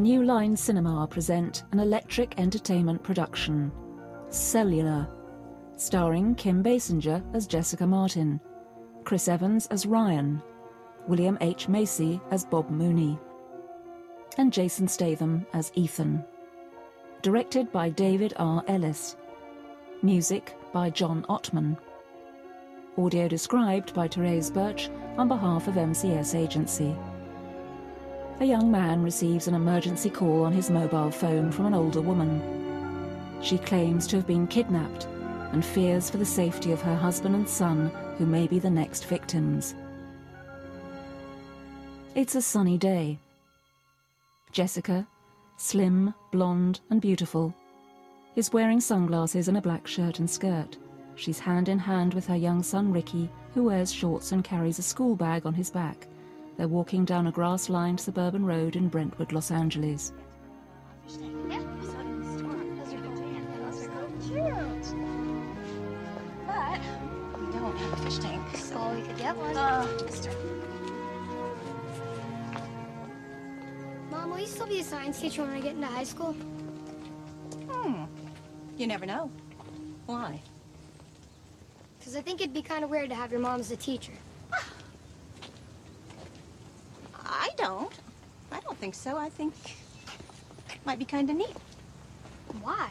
New Line Cinema present an electric entertainment production, Cellular, starring Kim Basinger as Jessica Martin, Chris Evans as Ryan, William H. Macy as Bob Mooney, and Jason Statham as Ethan. Directed by David R. Ellis. Music by John Ottman. Audio described by Therese Birch on behalf of MCS Agency. A young man receives an emergency call on his mobile phone from an older woman. She claims to have been kidnapped and fears for the safety of her husband and son, who may be the next victims. It's a sunny day. Jessica, slim, blonde and beautiful, is wearing sunglasses and a black shirt and skirt. She's hand in hand with her young son Ricky, who wears shorts and carries a school bag on his back. They're walking down a grass-lined suburban road in Brentwood, Los Angeles. But we don't have a fish tank, so we could get one. Mom, will you still be a science teacher when I get into high school? You never know. Why? Because I think it'd be kind of weird to have your mom as a teacher. I don't think so. I think it might be kind of neat. Why?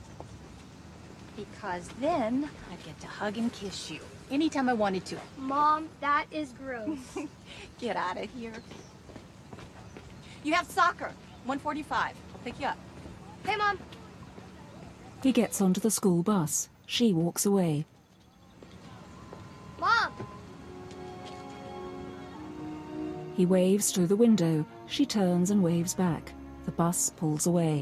Because then I'd get to hug and kiss you anytime I wanted to. Mom, that is gross. Get out of here. You have soccer, 1:45. I'll pick you up. Hey, Mom. He gets onto the school bus. She walks away. Mom! He waves through the window. She turns and waves back. The bus pulls away.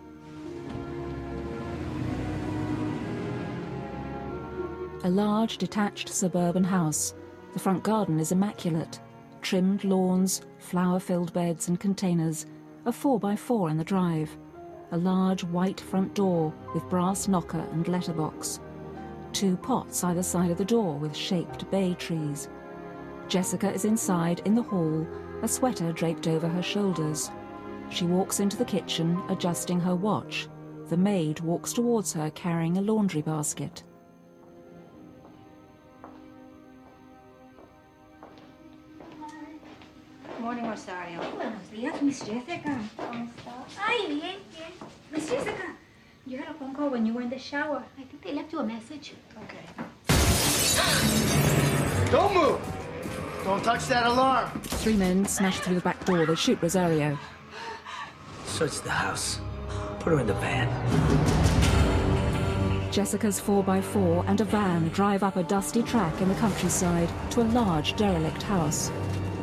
A large, detached suburban house. The front garden is immaculate. Trimmed lawns, flower-filled beds and containers. A 4x4 in the drive. A large white front door with brass knocker and letterbox. 2 pots either side of the door with shaped bay trees. Jessica is inside in the hall, a sweater draped over her shoulders. She walks into the kitchen, adjusting her watch. The maid walks towards her carrying a laundry basket. Morning, Rosario. Buenos días, Miss Jessica. ¿Cómo está? Ay, bien, bien. Miss Jessica, you had a phone call when you were in the shower. I think they left you a message. Okay. Don't move! Don't touch that alarm! 3 men smash through the back door. They shoot Rosario. Search the house. Put her in the van. Jessica's 4x4 and a van drive up a dusty track in the countryside to a large derelict house.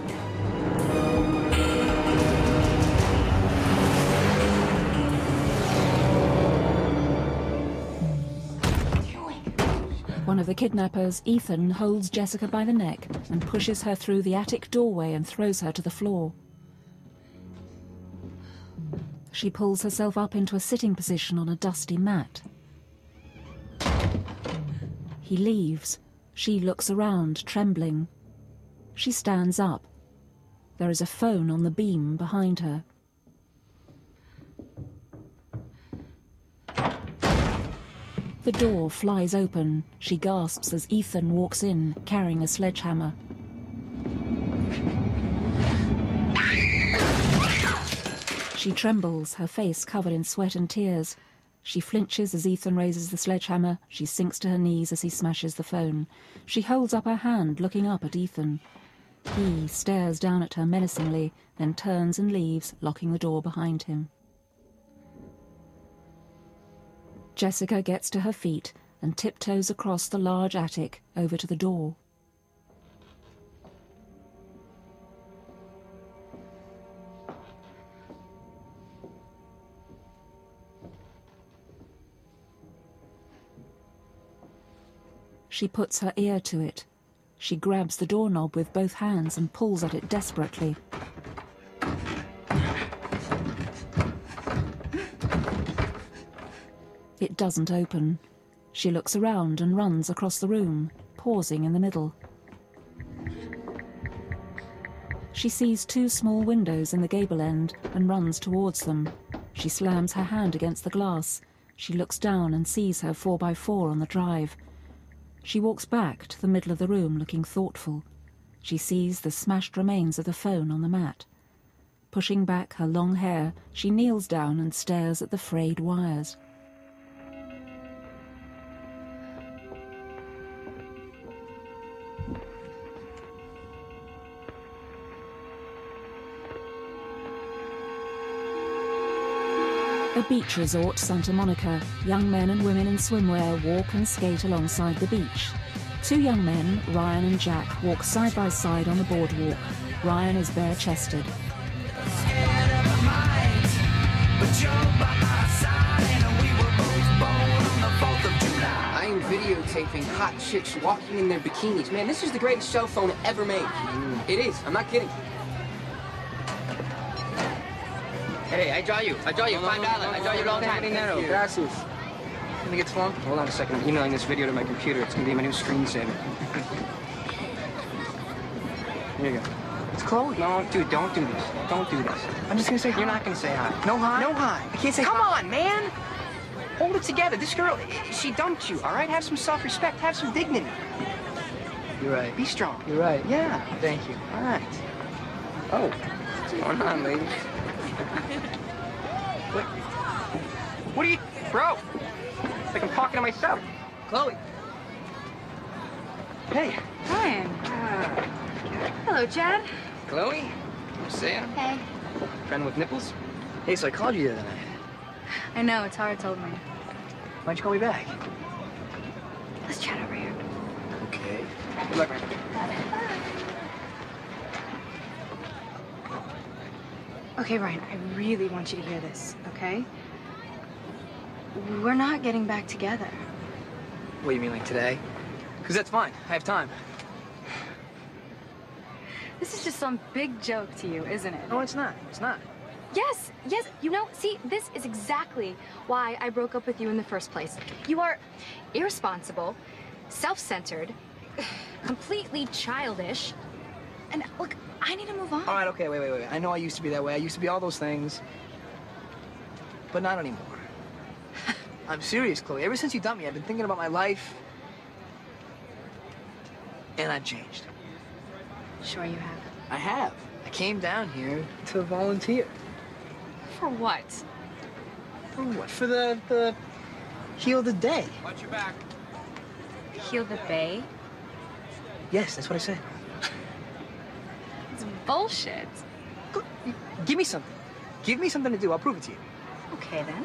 One of the kidnappers, Ethan, holds Jessica by the neck and pushes her through the attic doorway and throws her to the floor. She pulls herself up into a sitting position on a dusty mat. He leaves. She looks around, trembling. She stands up. There is a phone on the beam behind her. The door flies open. She gasps as Ethan walks in, carrying a sledgehammer. She trembles, her face covered in sweat and tears. She flinches as Ethan raises the sledgehammer. She sinks to her knees as he smashes the phone. She holds up her hand, looking up at Ethan. He stares down at her menacingly, then turns and leaves, locking the door behind him. Jessica gets to her feet and tiptoes across the large attic over to the door. She puts her ear to it. She grabs the doorknob with both hands and pulls at it desperately. It doesn't open. She looks around and runs across the room, pausing in the middle. She sees two small windows in the gable end and runs towards them. She slams her hand against the glass. She looks down and sees her 4x4 on the drive. She walks back to the middle of the room looking thoughtful. She sees the smashed remains of the phone on the mat. Pushing back her long hair, she kneels down and stares at the frayed wires. A beach resort, Santa Monica. Young men and women in swimwear walk and skate alongside the beach. Two young men, Ryan and Jack, walk side by side on the boardwalk. Ryan is bare-chested. I am videotaping hot chicks walking in their bikinis. Man, this is the greatest cell phone ever made. It is. I'm not kidding. Hey, I draw you. $5. I draw you a long time. Gracias. Let me get phone. Hold on a second. I'm emailing this video to my computer. It's gonna be my new screensaver. Here you go. It's Chloe. No, dude, don't do this. Don't do this. I'm just gonna say hi. You're not gonna say hi. No hi? No hi. I can't say hi. Come on, man! Hold it together. This girl, she dumped you, all right? Have some self-respect. Have some dignity. You're right. Be strong. You're right. Yeah. Thank you. All right. Oh. What's going on, ladies? What are you... Bro! It's like I'm talking to myself. Chloe. Hey. Ryan. Hello, Chad. Chloe? Sam? Hey. Friend with nipples? Hey, so I called you the other night. I know, it's hard, told me. Why'd you call me back? Let's chat over here. Okay. Good luck, man. Okay, Ryan, I really want you to hear this, okay? We're not getting back together. What, you mean like today? Because that's fine. I have time. This is just some big joke to you, isn't it? No, it's not. It's not. Yes, yes. You know, see, this is exactly why I broke up with you in the first place. You are irresponsible, self-centered, completely childish. And look, I need to move on. All right, okay, wait. I know I used to be that way. I used to be all those things. But not anymore. I'm serious, Chloe. Ever since you dumped me, I've been thinking about my life. And I've changed. Sure you have. I have. I came down here to volunteer. For what? For what? For the Heal the Day. Watch your back. Heal the Bay? Yes, that's what I said. It's bullshit. Go, give me something. Give me something to do. I'll prove it to you. Okay, then.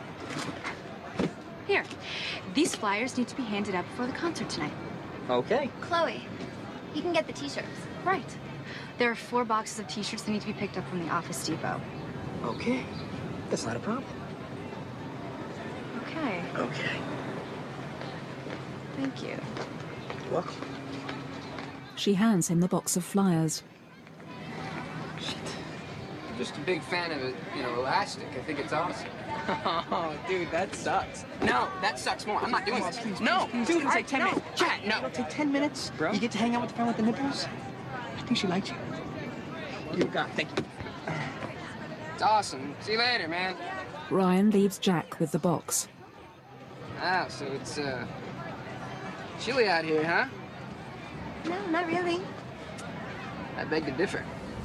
Here. These flyers need to be handed out before the concert tonight. Okay. Chloe, you can get the t-shirts. Right. There are 4 boxes of t-shirts that need to be picked up from the Office Depot. Okay. That's not a problem. Okay. Okay. Thank you. You're welcome. She hands him the box of flyers. Shit. I'm just a big fan of it, elastic. I think it's awesome. Oh, dude, that sucks. No, that sucks more. I'm not doing this. Please, no, please, dude, please, take 10 minutes. Chat, no. It'll take 10 minutes. Bro? You get to hang out with the friend with the nipples? I think she liked you. You got it. Thank you. It's awesome. See you later, man. Ryan leaves Jack with the box. Ah, so it's, chilly out here, huh? No, not really. I beg to differ.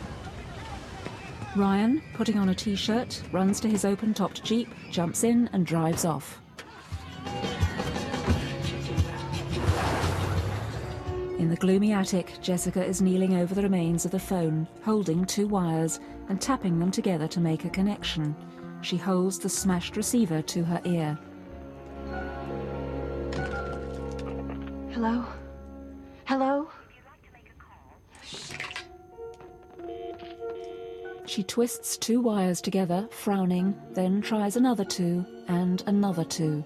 Ryan, putting on a t-shirt, runs to his open-topped Jeep, jumps in and drives off. In the gloomy attic, Jessica is kneeling over the remains of the phone, holding 2 wires and tapping them together to make a connection. She holds the smashed receiver to her ear. Hello? Hello? She twists 2 wires together, frowning, then tries another 2 and another 2.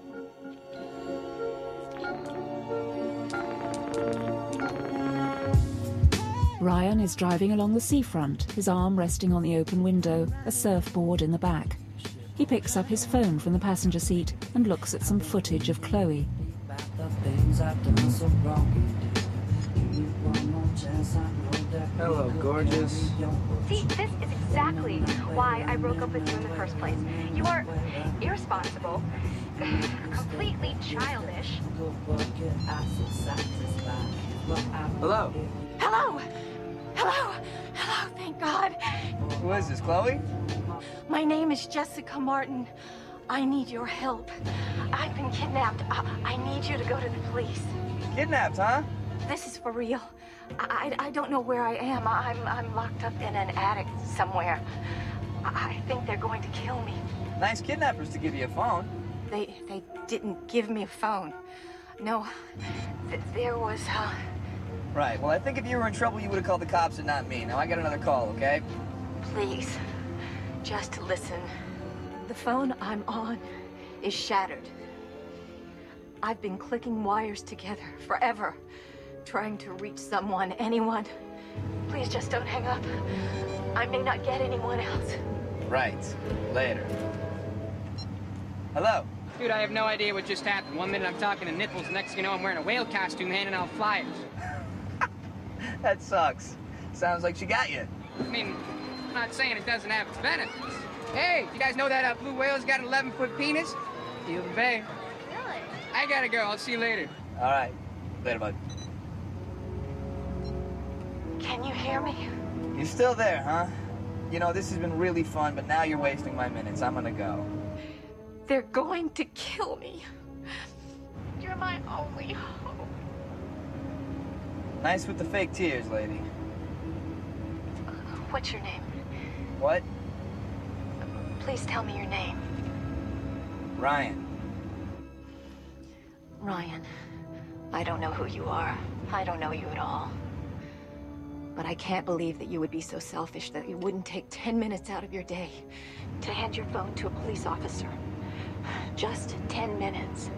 Ryan is driving along the seafront, his arm resting on the open window, a surfboard in the back. He picks up his phone from the passenger seat and looks at some footage of Chloe. Hello, gorgeous. See, this is exactly why I broke up with you in the first place. You are irresponsible, completely childish. Hello. Hello! Hello! Hello, thank God. Who is this, Chloe? My name is Jessica Martin. I need your help. I've been kidnapped. I need you to go to the police. Kidnapped, huh? This is for real. I don't know where I am. I'm locked up in an attic somewhere. I think they're going to kill me. Nice kidnappers to give you a phone. They didn't give me a phone. No, there was, Right, well, I think if you were in trouble, you would have called the cops and not me. Now, I got another call, okay? Please, just listen. The phone I'm on is shattered. I've been clicking wires together forever, trying to reach someone, anyone. Please just don't hang up. I may not get anyone else. Right. Later. Hello. Dude, I have no idea what just happened. One minute I'm talking to nipples, next thing you know I'm wearing a whale costume handing out flyers. That sucks. Sounds like she got you. I mean, I'm not saying it doesn't have its benefits. Hey, you guys know that blue whale's got an 11-foot penis? Deal the bay. Really? I gotta go. I'll see you later. All right. Later, bud. Can you hear me? You still there, huh? You know, this has been really fun, but now you're wasting my minutes. I'm gonna go. They're going to kill me. You're my only hope. Nice with the fake tears, lady. What's your name? What? Please tell me your name. Ryan. Ryan, I don't know who you are. I don't know you at all. But I can't believe that you would be so selfish that you wouldn't take 10 minutes out of your day to hand your phone to a police officer. Just 10 minutes.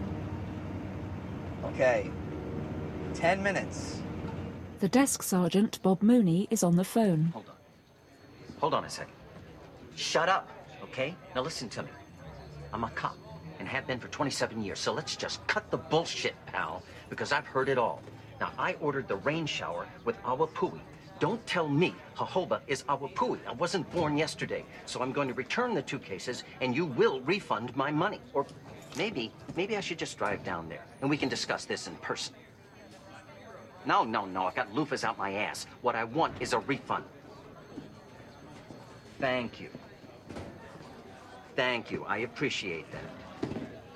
Okay. 10 minutes. The desk sergeant, Bob Mooney, is on the phone. Hold on. Hold on a second. Shut up, okay? Now listen to me. I'm a cop and have been for 27 years, so let's just cut the bullshit, pal, because I've heard it all. Now, I ordered the rain shower with Awapui. Don't tell me jojoba is Awapui. I wasn't born yesterday, so I'm going to return the 2 cases, and you will refund my money. Or maybe I should just drive down there, and we can discuss this in person. No, I've got loofahs out my ass. What I want is a refund. Thank you. Thank you. I appreciate that.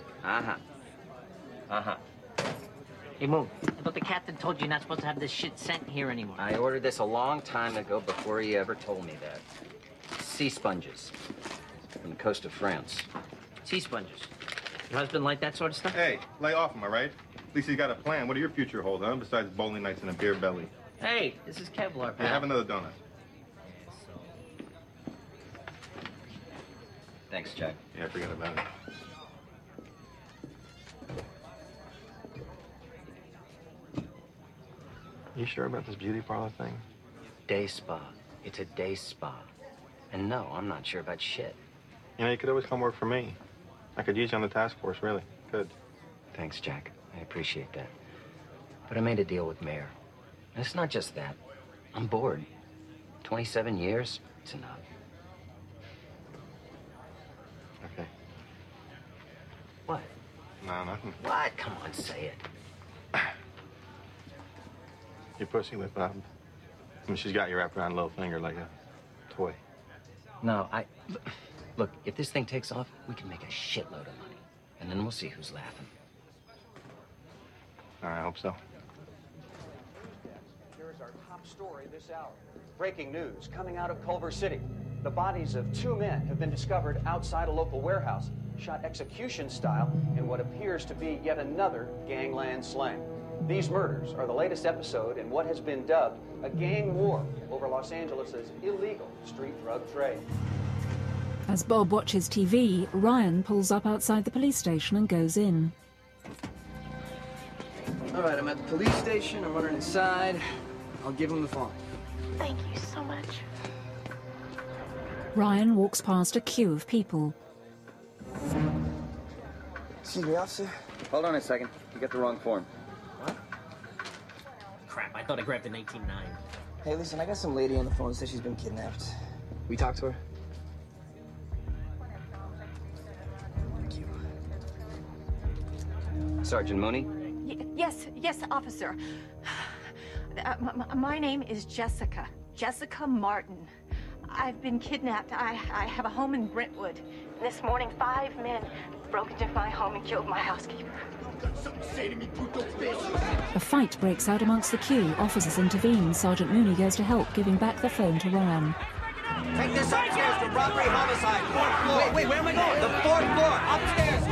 Uh-huh. Hey, Moon, I thought the captain told you you're not supposed to have this shit sent here anymore. I ordered this a long time ago before he ever told me that. Sea sponges from the coast of France. Sea sponges. Your husband like that sort of stuff? Hey, lay off him, all right? At least he's got a plan. What do your future hold, huh? Besides bowling nights and a beer belly. Hey, this is Kevlar, pal. Hey, have another donut. Thanks, Jack. Yeah, forget about it. You sure about this beauty parlor thing? Day spa. It's a day spa. And no, I'm not sure about shit. You know, you could always come work for me. I could use you on the task force, really. Good. Thanks, Jack. I appreciate that. But I made a deal with Mayor. And it's not just that. I'm bored. 27 years, it's enough. Okay. What? No, nothing. What? Come on, say it. Your pussy with Bob. I mean, she's got you wrapped around a little finger like a toy. No, Look, if this thing takes off, we can make a shitload of money. And then we'll see who's laughing. I hope so. Here is our top story this hour. Breaking news coming out of Culver City. The bodies of 2 men have been discovered outside a local warehouse, shot execution style in what appears to be yet another gangland slaying. These murders are the latest episode in what has been dubbed a gang war over Los Angeles' illegal street drug trade. As Bob watches TV, Ryan pulls up outside the police station and goes in. All right, I'm at the police station. I'm running inside. I'll give him the phone. Thank you so much. Ryan walks past a queue of people. Excuse me, officer. Hold on a second. You got the wrong form. What? crap. I thought I grabbed an 18-9. Hey, listen, I got some lady on the phone that says she's been kidnapped. We talk to her? Thank you. Sergeant Mooney? Yes, officer. My name is Jessica. Jessica Martin. I've been kidnapped. I have a home in Brentwood. This morning, 5 men broke into my home and killed my housekeeper. A fight breaks out amongst the queue. Officers intervene. Sergeant Mooney goes to help, giving back the phone to Ryan. Take this upstairs for robbery, homicide, 4th floor. Wait, where am I going? The 4th floor, upstairs,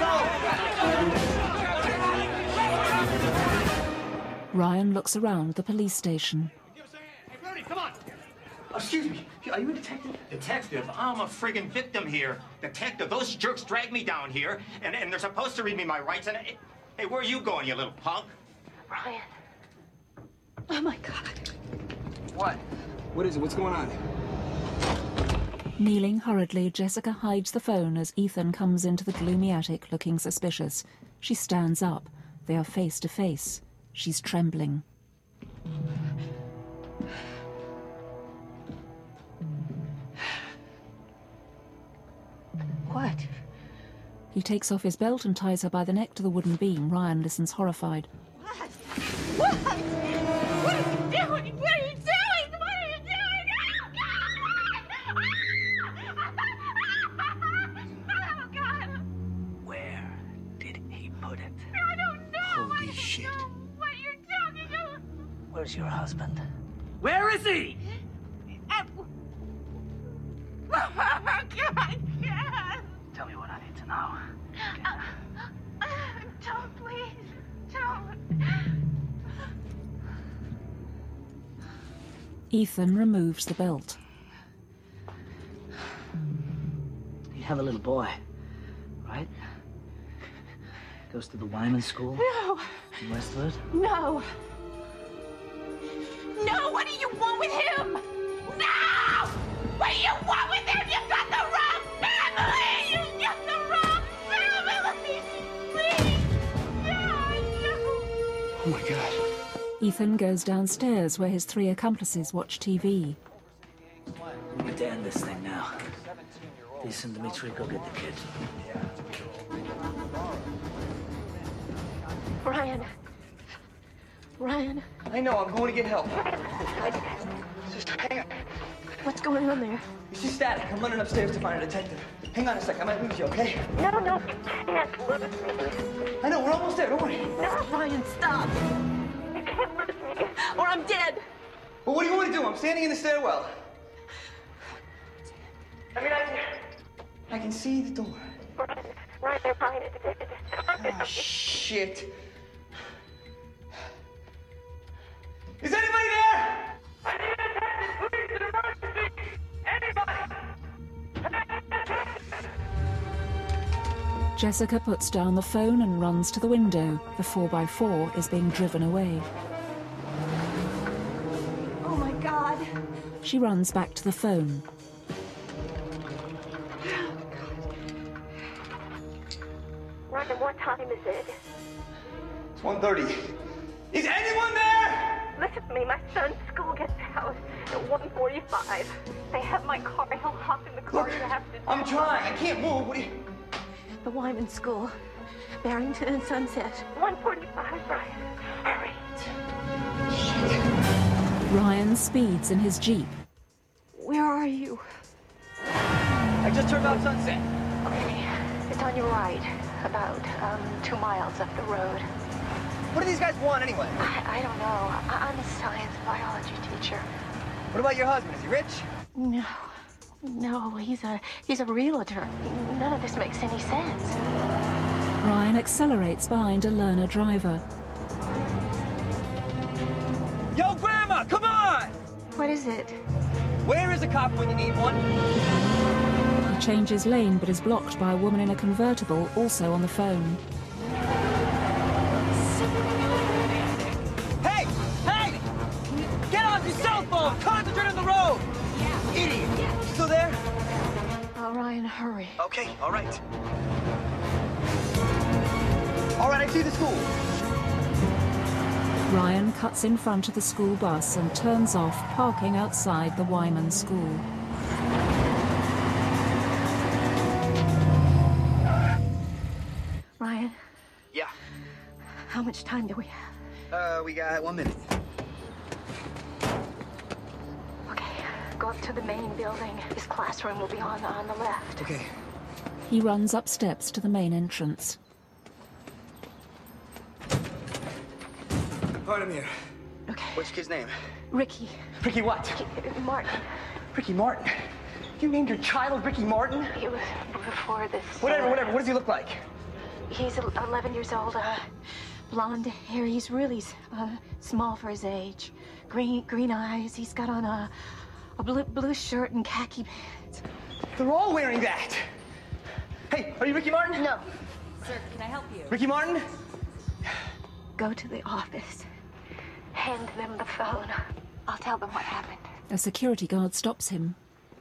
now, go! Ryan looks around the police station. Hey, Brody, come on! Excuse me, are you a detective? Detective? I'm a friggin' victim here. Detective, those jerks dragged me down here, and they're supposed to read me my rights, and... Hey, where are you going, you little punk? Ryan. Oh, my God. What? What is it? What's going on? Kneeling hurriedly, Jessica hides the phone as Ethan comes into the gloomy attic looking suspicious. She stands up. They are face to face. She's trembling. What? He takes off his belt and ties her by the neck to the wooden beam. Ryan listens horrified. What? What are you doing? What are you doing? What are you doing? Oh, God. Where did he put it? I don't know. Holy shit. What you're talking about? Where's your husband? Where is he? Oh, God, yes. Tell me what I need to know. Don't, please. Don't. Ethan removes the belt. You have a little boy, right? Goes to the Wyman School? No. In Westwood? No. No, what do you want with him? No! What do you want with him? You've got the wrong family! You've got the wrong family! Please! No! Oh, my God. Ethan goes downstairs where his 3 accomplices watch TV. We need to end this thing now. Lisa and Dimitri, go get the kid. Ryan. I know, I'm going to get help. Just hang on. What's going on there? It's just static. I'm running upstairs to find a detective. Hang on a sec, I might lose you, okay? No, you can't lose me. I know, we're almost there, don't worry. No, Ryan, stop. You can't lose me, or I'm dead. Well, what do you want to do? I'm standing in the stairwell. I can see the door. Ryan, they're fine. Ah, shit. Is anybody there? I need attention, please, an emergency! Anybody! Jessica puts down the phone and runs to the window. The 4x4 is being driven away. Oh, my God. She runs back to the phone. Ryan, what time is it? It's 1:30. Is anyone there? Listen to me. My son's school gets out at 1:45. They have my car. He'll hop in the car. Look, You have to. I'm trying. I can't move. What do you... The Wyman School. Barrington and Sunset. 1:45, Ryan. Hurry. Ryan speeds in his Jeep. Where are you? I just turned off Sunset. Okay. It's on your right. About 2 miles up the road. What do these guys want anyway? I don't know. I'm a science biology teacher. What about your husband? Is he rich? No, he's a realtor. None of this makes any sense. Ryan accelerates behind a learner driver. Yo, Grandma, come on! What is it? Where is a cop when you need one? He changes lane but is blocked by a woman in a convertible, also on the phone. Hey! Hey! Get off your cell phone! Concentrate on the road! Idiot! Still there? Ryan, hurry. Okay, all right. All right, I see the school. Ryan cuts in front of the school bus and turns off, parking outside the Wyman School. Ryan, Yeah. how much time do we have? We got 1 minute. Okay, go up to the main building. His classroom will be on the left. Okay. He runs up steps to the main entrance. Pardon me. Okay. What's your kid's name? Ricky. Ricky what? Martin. Ricky Martin? You named your child Ricky Martin? He was before this. Whatever. What does he look like? He's 11 years old. Blonde hair. He's really small for his age. Green eyes. He's got on a blue shirt and khaki pants. They're all wearing that. Hey, are you Ricky Martin? No. Sir, can I help you? Ricky Martin? Go to the office. Hand them the phone. I'll tell them what happened. A security guard stops him.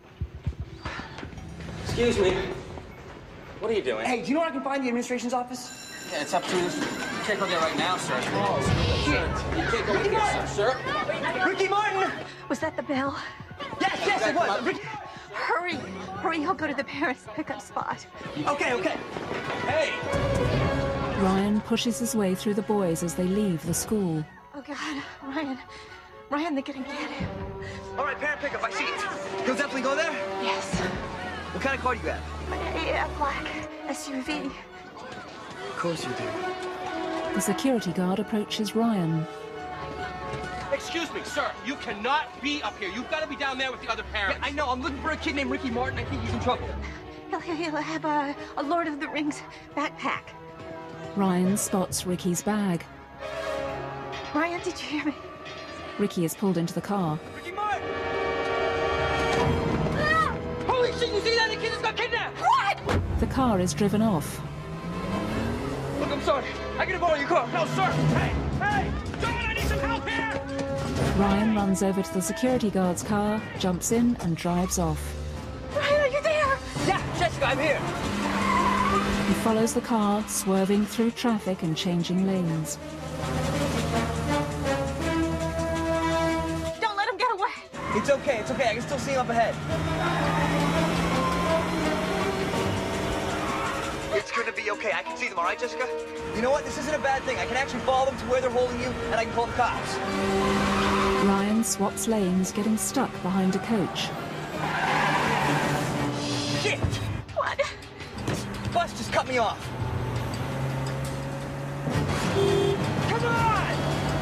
Excuse me. What are you doing? Hey, do you know where I can find the administration's office? Yeah, it's up to you. You can't go there right now, sir. Oh, shit. You can't go in there, sir. Ricky Martin! Was that the bell? Yes, it was. Ricky... Hurry! Hurry, I'll go to the parents' pickup spot. Okay. Hey! Ryan pushes his way through the boys as they leave the school. Oh, God. Ryan, they're gonna get him. All right, parent pickup, I see it. You'll definitely go there? Yes. What kind of car do you have? A black SUV. Of course you do. The security guard approaches Ryan. Excuse me, sir. You cannot be up here. You've got to be down there with the other parents. Yeah, I know. I'm looking for a kid named Ricky Martin. I think he's in trouble. He'll have a Lord of the Rings backpack. Ryan spots Ricky's bag. Ryan, did you hear me? Ricky is pulled into the car. Ricky Martin! Ah! Holy shit, you see that? The kid just got kidnapped! What? The car is driven off. Look, I'm sorry. I can borrow your car. No, sir. Hey! John, I need some help here! Ryan runs over to the security guard's car, jumps in and drives off. Ryan, are you there? Yeah, Jessica, I'm here. He follows the car, swerving through traffic and changing lanes. Don't let him get away. It's okay. I can still see him up ahead. It's gonna be okay. I can see them, all right, Jessica? You know what? This isn't a bad thing. I can actually follow them to where they're holding you, and I can call the cops. Ryan swaps lanes, getting stuck behind a coach. Shit! What? This bus just cut me off. Come on!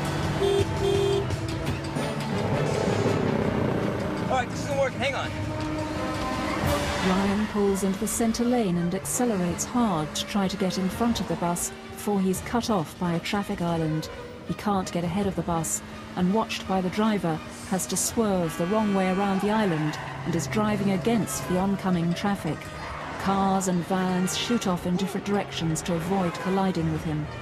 All right, this isn't working. Hang on. Ryan pulls into the center lane and accelerates hard to try to get in front of the bus before he's cut off by a traffic island. He can't get ahead of the bus, and watched by the driver, has to swerve the wrong way around the island and is driving against the oncoming traffic. Cars and vans shoot off in different directions to avoid colliding with him.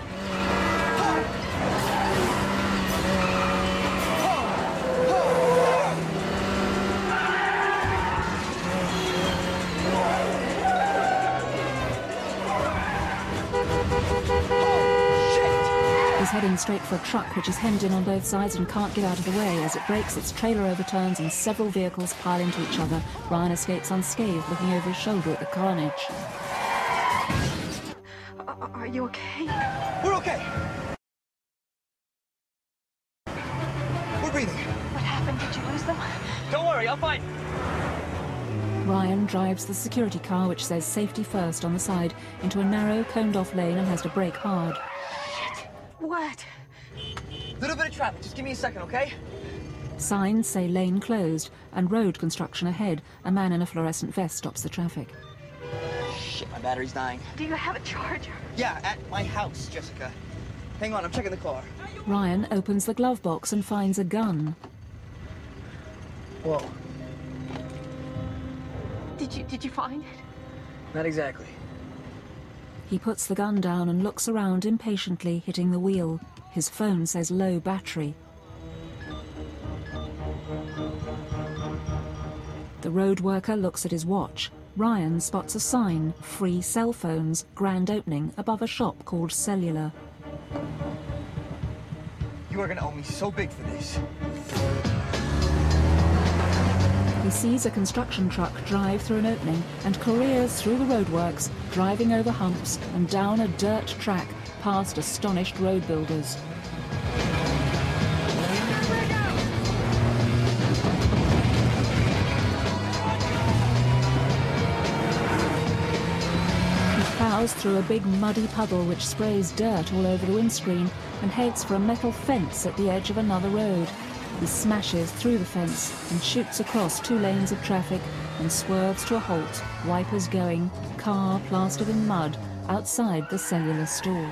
He's heading straight for a truck which is hemmed in on both sides and can't get out of the way. As it brakes, its trailer overturns and several vehicles pile into each other. Ryan escapes unscathed, looking over his shoulder at the carnage. Are you okay? We're okay. We're breathing. What happened? Did you lose them? Don't worry, I'll find. Ryan drives the security car, which says safety first on the side, into a narrow, coned-off lane and has to brake hard. What? Little bit of traffic. Just give me a second, okay? Signs say lane closed and road construction ahead. A man in a fluorescent vest stops the traffic. Shit, my battery's dying. Do you have a charger? Yeah, at my house, Jessica. Hang on, I'm checking the car. Ryan opens the glove box and finds a gun. Whoa. Did you find it? Not exactly. He puts the gun down and looks around impatiently, hitting the wheel. His phone says low battery. The road worker looks at his watch. Ryan spots a sign, free cell phones, grand opening, above a shop called Cellular. You You are gonna owe me so big for this. He sees a construction truck drive through an opening and careers through the roadworks, driving over humps and down a dirt track past astonished road builders. He plows through a big muddy puddle which sprays dirt all over the windscreen and heads for a metal fence at the edge of another road. He smashes through the fence and shoots across 2 lanes of traffic and swerves to a halt, wipers going, car plastered in mud outside the cellular store.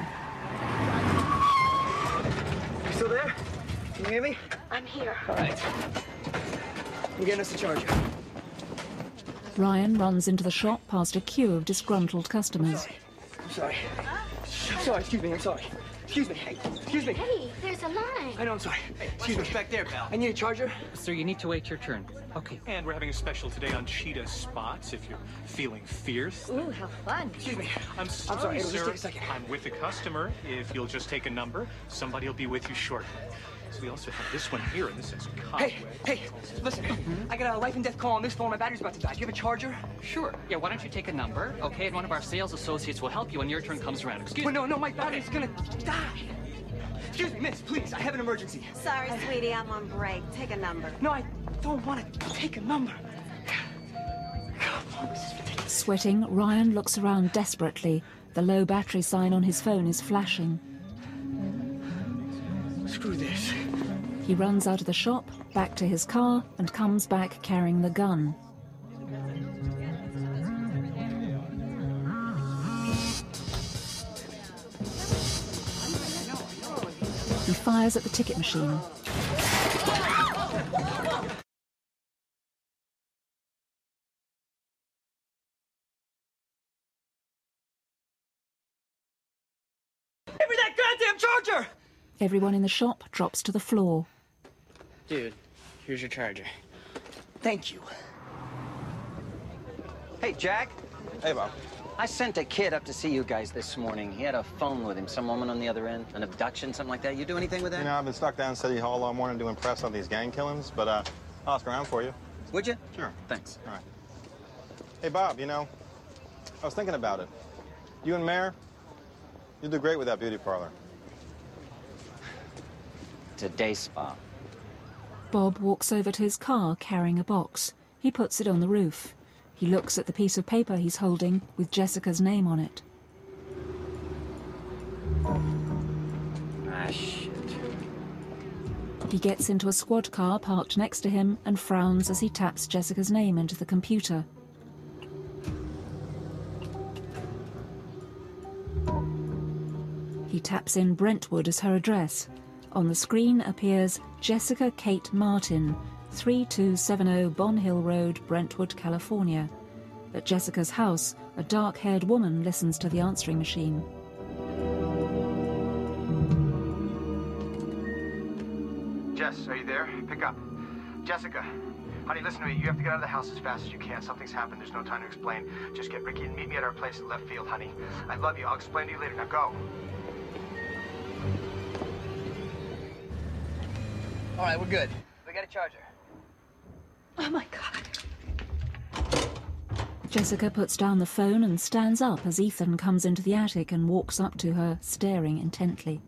You still there? Can you hear me? I'm here. All right. I'm getting us a charger. Ryan runs into the shop past a queue of disgruntled customers. I'm sorry. I'm sorry, excuse me, I'm sorry. Excuse me, hey, excuse me. Hey, there's a line. I know, I'm sorry. Excuse me. Back there, pal. I need a charger. Sir, you need to wait your turn. Okay. And we're having a special today on cheetah spots if you're feeling fierce. Ooh, how fun. Excuse me. I'm sorry, sorry, it'll sir. just take a second. I'm with a customer. If you'll just take a number, somebody will be with you shortly. So we also have this one here, and this is Cobweb. Hey, listen. I got a life and death call on this phone. My battery's about to die. Do you have a charger? Sure. Yeah, why don't you take a number, okay? And one of our sales associates will help you when your turn comes around. Excuse me. No, my battery's gonna die. Excuse me, miss, please. I have an emergency. Sorry, sweetie, I'm on break. Take a number. No, I don't want to take a number. Sweating, Ryan looks around desperately. The low battery sign on his phone is flashing. Screw this. He runs out of the shop, back to his car, and comes back carrying the gun. He fires at the ticket machine. Give me that goddamn charger! Everyone in the shop drops to the floor. Dude, here's your charger. Thank you. Hey, Jack. Hey, Bob. I sent a kid up to see you guys this morning. He had a phone with him, some woman on the other end, an abduction, something like that. You do anything with that? You know, I've been stuck down City Hall all morning doing press on these gang killings, but I'll ask around for you. Would you? Sure. Thanks. All right. Hey, Bob, you know, I was thinking about it. You and Mare, you do great with that beauty parlor. It's a day spa. Bob walks over to his car carrying a box. He puts it on the roof. He looks at the piece of paper he's holding with Jessica's name on it. Ah, shit. He gets into a squad car parked next to him and frowns as he taps Jessica's name into the computer. He taps in Brentwood as her address. On the screen appears Jessica Kate Martin, 3270 Bon Hill Road, Brentwood, California. At Jessica's house, a dark-haired woman listens to the answering machine. Jess, are you there? Pick up. Jessica. Honey, listen to me. You have to get out of the house as fast as you can. Something's happened. There's no time to explain. Just get Ricky and meet me at our place at left field, honey. I love you. I'll explain to you later. Now go. All right, we're good. We got a charger. Oh, my God. Jessica puts down the phone and stands up as Ethan comes into the attic and walks up to her, staring intently.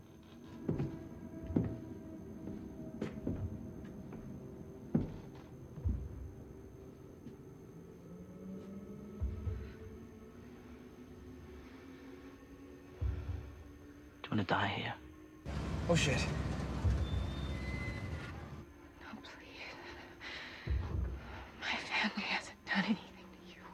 Do you want to die here? Oh, shit. No, please. My family hasn't done anything to you.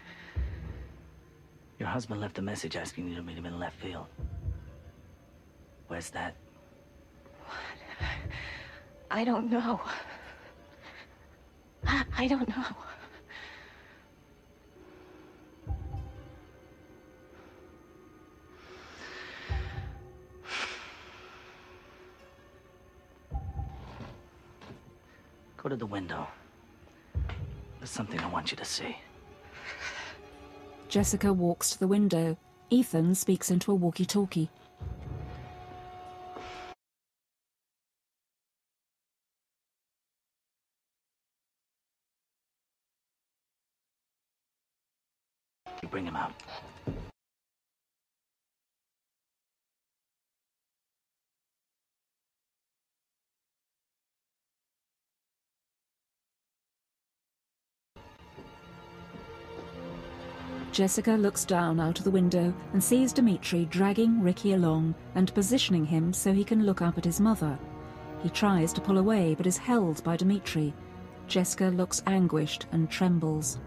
Your husband left a message asking you to meet him in left field. Where's that? What? I don't know. I don't know. Go to the window. There's something I want you to see. Jessica walks to the window. Ethan speaks into a walkie-talkie. bring him out. Jessica looks down out of the window and sees Dimitri dragging Ricky along and positioning him so he can look up at his mother. He tries to pull away but is held by Dimitri. Jessica looks anguished and trembles.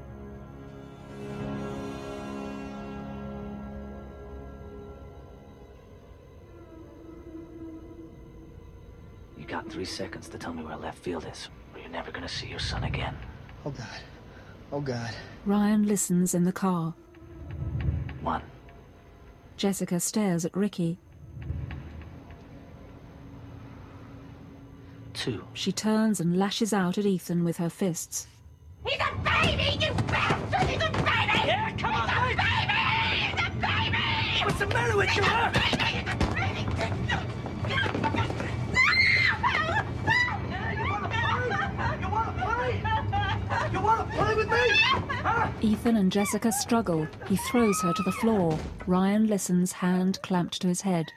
You got 3 seconds to tell me where left field is, or you're never gonna see your son again. Oh, God. Oh, God. Ryan listens in the car. 1. Jessica stares at Ricky. 2. She turns and lashes out at Ethan with her fists. He's a baby, you bastard! He's a baby! Yeah, come on, He's a baby! He's a baby! What's the matter with you, huh? You wanna play with me? Huh? Ethan and Jessica struggle. He throws her to the floor. Ryan listens, hand clamped to his head.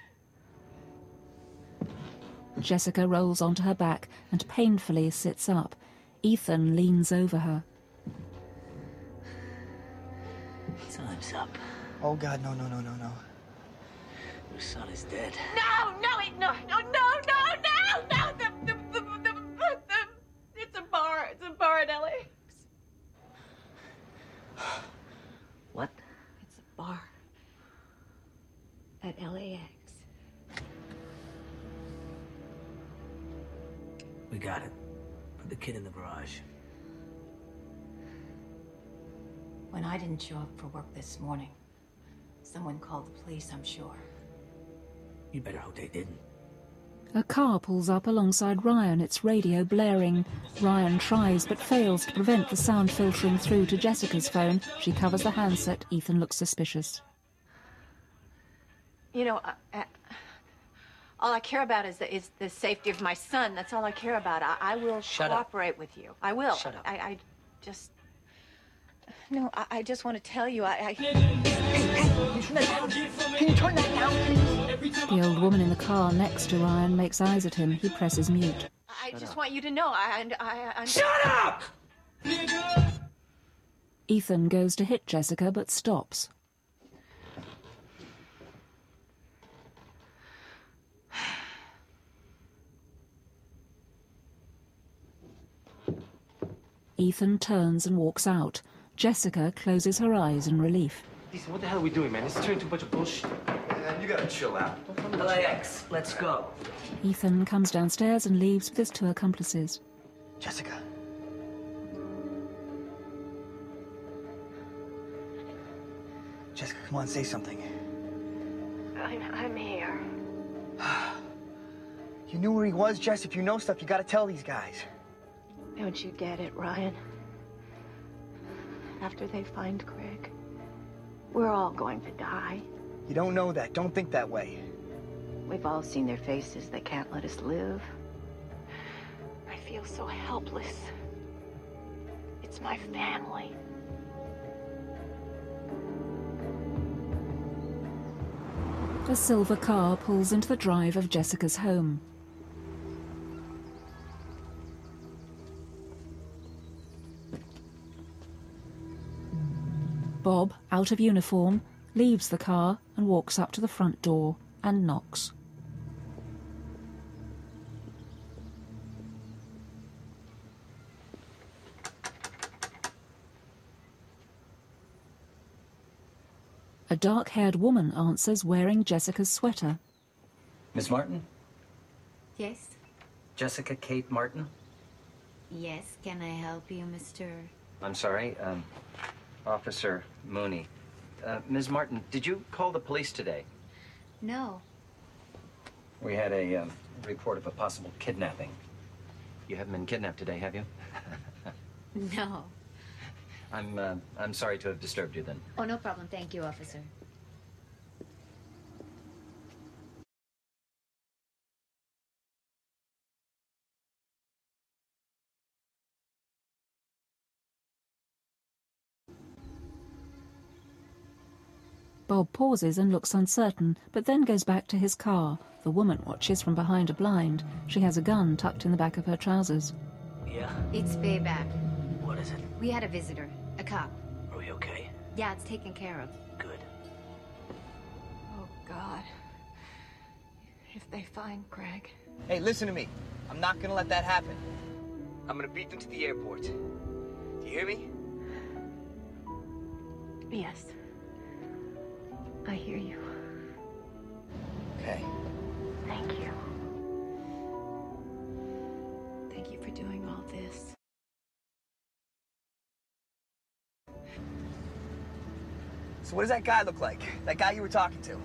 Jessica rolls onto her back and painfully sits up. Ethan leans over her. Time's up. Oh, God, no, no, no, no, no. Your son is dead. No, no, it's a bar in LA. What? It's a bar at LAX. We got it. Put the kid in the garage. When I didn't show up for work this morning, someone called the police, I'm sure. You better hope they didn't. A car pulls up alongside Ryan, its radio blaring. Ryan tries but fails to prevent the sound filtering through to Jessica's phone. She covers the handset. Ethan looks suspicious. You know, all I care about is the safety of my son. That's all I care about. I will cooperate with you. I will. Shut up. I just... No, I just want to tell you, Can you turn that down, please? The old woman in the car next to Ryan makes eyes at him. He presses mute. I just want you to know, I... Shut up! Ethan goes to hit Jessica but stops. Ethan turns and walks out. Jessica closes her eyes in relief. Lisa, what the hell are we doing, man? This is turning into a bunch of bullshit. Man, you gotta chill out. LAX, let's go. Ethan comes downstairs and leaves with his 2 accomplices. Jessica. Jessica, come on, say something. I'm here. You knew where he was, Jess. If you know stuff, you gotta tell these guys. Don't you get it, Ryan? After they find Greg, we're all going to die. You don't know that. Don't think that way. We've all seen their faces. They can't let us live. I feel so helpless. It's my family. A silver car pulls into the drive of Jessica's home. Bob, out of uniform, leaves the car and walks up to the front door and knocks. A dark-haired woman answers wearing Jessica's sweater. Miss Martin? Yes? Jessica Kate Martin? Yes, can I help you, Mr. I'm sorry, Officer Mooney. Ms. Martin, did you call the police today? No. We had a report of a possible kidnapping. You haven't been kidnapped today, have you? No. I'm sorry to have disturbed you then. Oh, no problem. Thank you, officer. Bob pauses and looks uncertain, but then goes back to his car. The woman watches from behind a blind. She has a gun tucked in the back of her trousers. Yeah? It's payback. What is it? We had a visitor, a cop. Are we okay? Yeah, it's taken care of. Good. Oh, God. If they find Greg... Hey, listen to me. I'm not gonna let that happen. I'm gonna beat them to the airport. Do you hear me? Yes. I hear you. Okay. Thank you. Thank you for doing all this. So what does that guy look like? That guy you were talking to?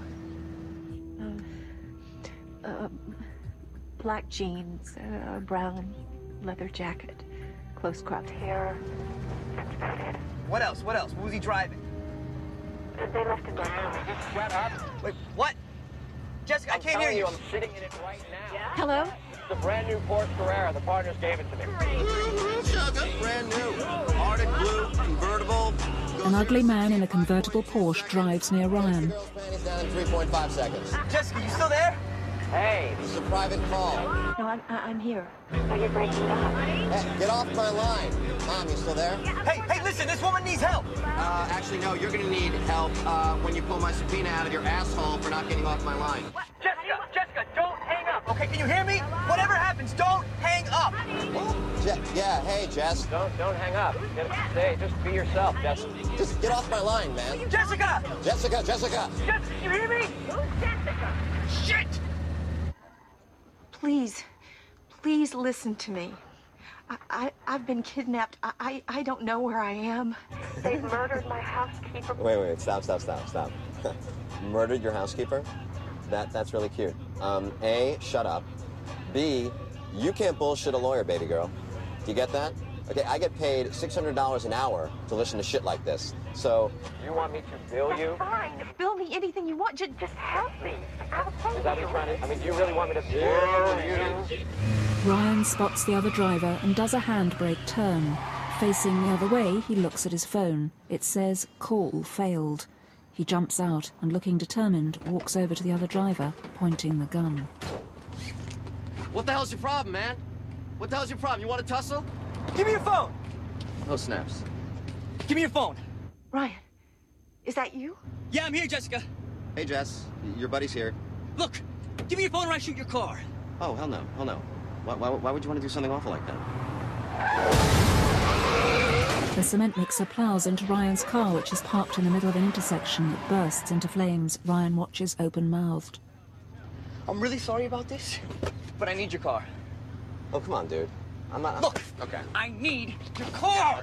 Black jeans, brown leather jacket, close-cropped hair. That's about it. What else? What else? What was he driving? They left him down. Shut up. Wait, what? Jessica, I can't hear you. I'm sitting in it right now. Hello? It's a brand new Porsche Carrera. The partners gave it to me. Sugar, brand new. Arctic blue, convertible. An ugly man in a convertible Porsche drives near Ryan. Girl's panties down in 3.5 seconds. Jessica, you still there? Hey. This is a private call. No, I'm here. Oh, you're breaking up. Hey, get off my line. Mom, you still there? Hey, listen, this woman needs help. Actually, no, you're gonna need help when you pull my subpoena out of your asshole for not getting off my line. Jessica, don't hang up. Okay, can you hear me? Whatever happens, don't hang up. Yeah, hey, Jess. Don't hang up. Just be yourself, Jess. Just get off my line, man. Jessica! Jessica! Jessica, you hear me? Who's Jessica? Shit! Please listen to me. I've been kidnapped. I don't know where I am. They've murdered my housekeeper. Wait, stop. Murdered your housekeeper? That's really cute. A, shut up. B, you can't bullshit a lawyer, baby girl. Do you get that? Okay, I get paid $600 an hour to listen to shit like this. So... You want me to bill you? Fine. Bill me anything you want. Just help me. I'll pay Is that what you. you're trying to... I mean, do you really want me to bill you? Ryan spots the other driver and does a handbrake turn. Facing the other way, he looks at his phone. It says, "Call failed." He jumps out and, looking determined, walks over to the other driver, pointing the gun. What the hell's your problem, man? What the hell's your problem? You want to tussle? Give me your phone! No snaps. Give me your phone. Ryan, is that you? Yeah, I'm here, Jessica. Hey, Jess. Your buddy's here. Look, give me your phone or I shoot your car. Oh, hell no. Why would you want to do something awful like that? The cement mixer plows into Ryan's car, which is parked in the middle of an intersection. It bursts into flames. Ryan watches open-mouthed. I'm really sorry about this, but I need your car. Oh, come on, dude. I'm not... Look! Okay. I need your car!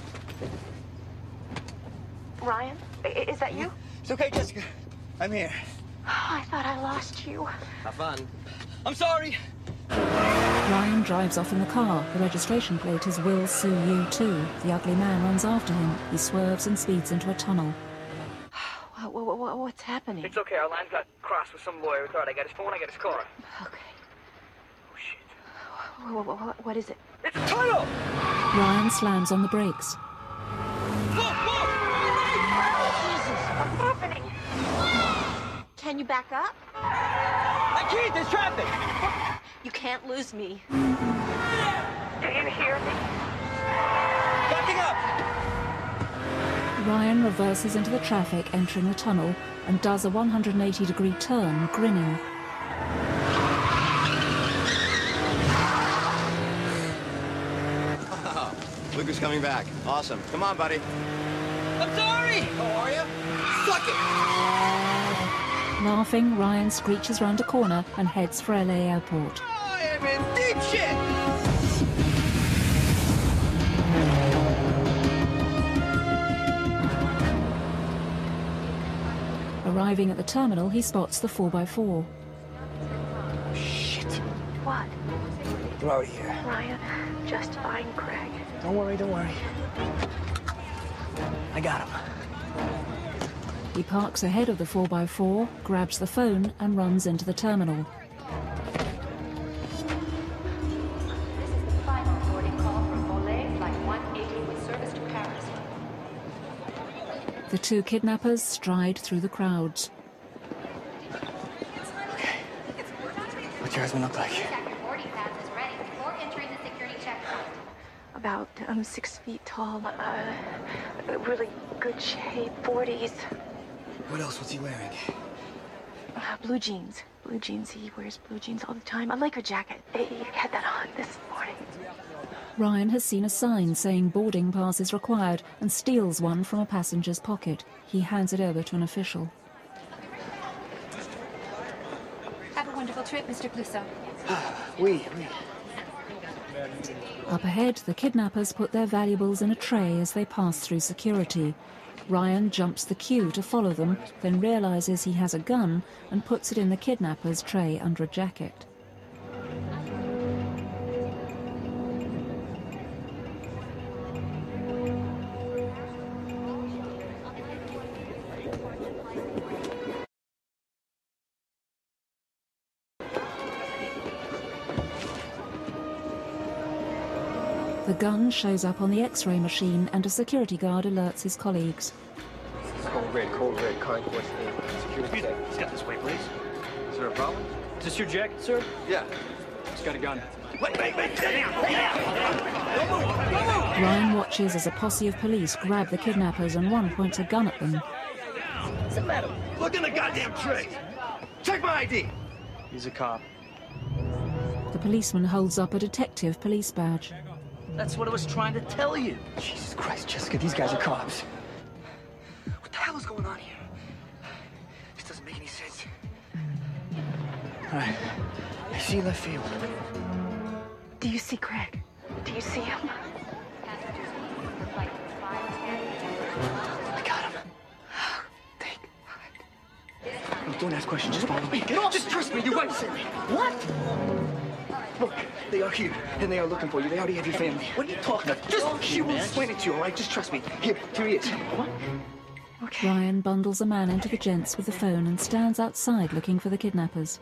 Ryan, is that you? It's okay, Jessica. I'm here. Oh, I thought I lost you. Have fun. I'm sorry. Ryan drives off in the car. The registration plate is Will Sue You 2. The ugly man runs after him. He swerves and speeds into a tunnel. What's happening? It's okay. Our lines got crossed with some lawyer. Thought I got his phone, I got his car. Okay. Oh, shit. What is it? It's a tunnel! Ryan slams on the brakes. Look! What's happening? Can you back up? I can't. There's traffic. You can't lose me. Do you hear me? Backing up! Ryan reverses into the traffic, entering the tunnel, and does a 180-degree turn, grinning. Oh, Luke is coming back. Awesome. Come on, buddy. I'm sorry! How are you? Suck it! Laughing, Ryan screeches round a corner and heads for LA Airport. I am in deep shit! Arriving at the terminal, he spots the 4x4. Shit. What? They're already here. Ryan, just find Greg. Don't worry. I got him. He parks ahead of the 4x4, grabs the phone, and runs into the terminal. This is the final boarding call from Volée, flight 180 with service to Paris. The two kidnappers stride through the crowds. What's your husband look like? About 6 feet tall, really good shape, 40s. What else was he wearing? Blue jeans. Blue jeans. He wears blue jeans all the time. A Laker jacket. He had that on this morning. Ryan has seen a sign saying boarding pass is required and steals one from a passenger's pocket. He hands it over to an official. Have a wonderful trip, Mr. Clouseau. Oui. Up ahead, the kidnappers put their valuables in a tray as they pass through security. Ryan jumps the queue to follow them, then realizes he has a gun and puts it in the kidnapper's tray under a jacket. The gun shows up on the X-ray machine and a security guard alerts his colleagues. Cold red, car enforcement, security check. He's got this way, please. Is there a problem? Is this your jacket, sir? Yeah. He's got a gun. Wait, stay down! Ryan watches as a posse of police grab the kidnappers and one points a gun at them. What's the matter? Look in the goddamn tray! Check my ID! He's a cop. The policeman holds up a detective police badge. That's what I was trying to tell you. Jesus Christ, Jessica, these guys are cops. What the hell is going on here? This doesn't make any sense. All right, I see left field. Do you see Craig? Do you see him? I got him. Thank God. Look, don't ask questions, just follow me. Get off! Just trust me, you're right, Sammy. What? Look, they are here, and they are looking for you. They already have your family. What are you talking about? She will explain it to you, all right? Just trust me. Here he is. What? Okay. Ryan bundles a man into the gents with the phone and stands outside looking for the kidnappers.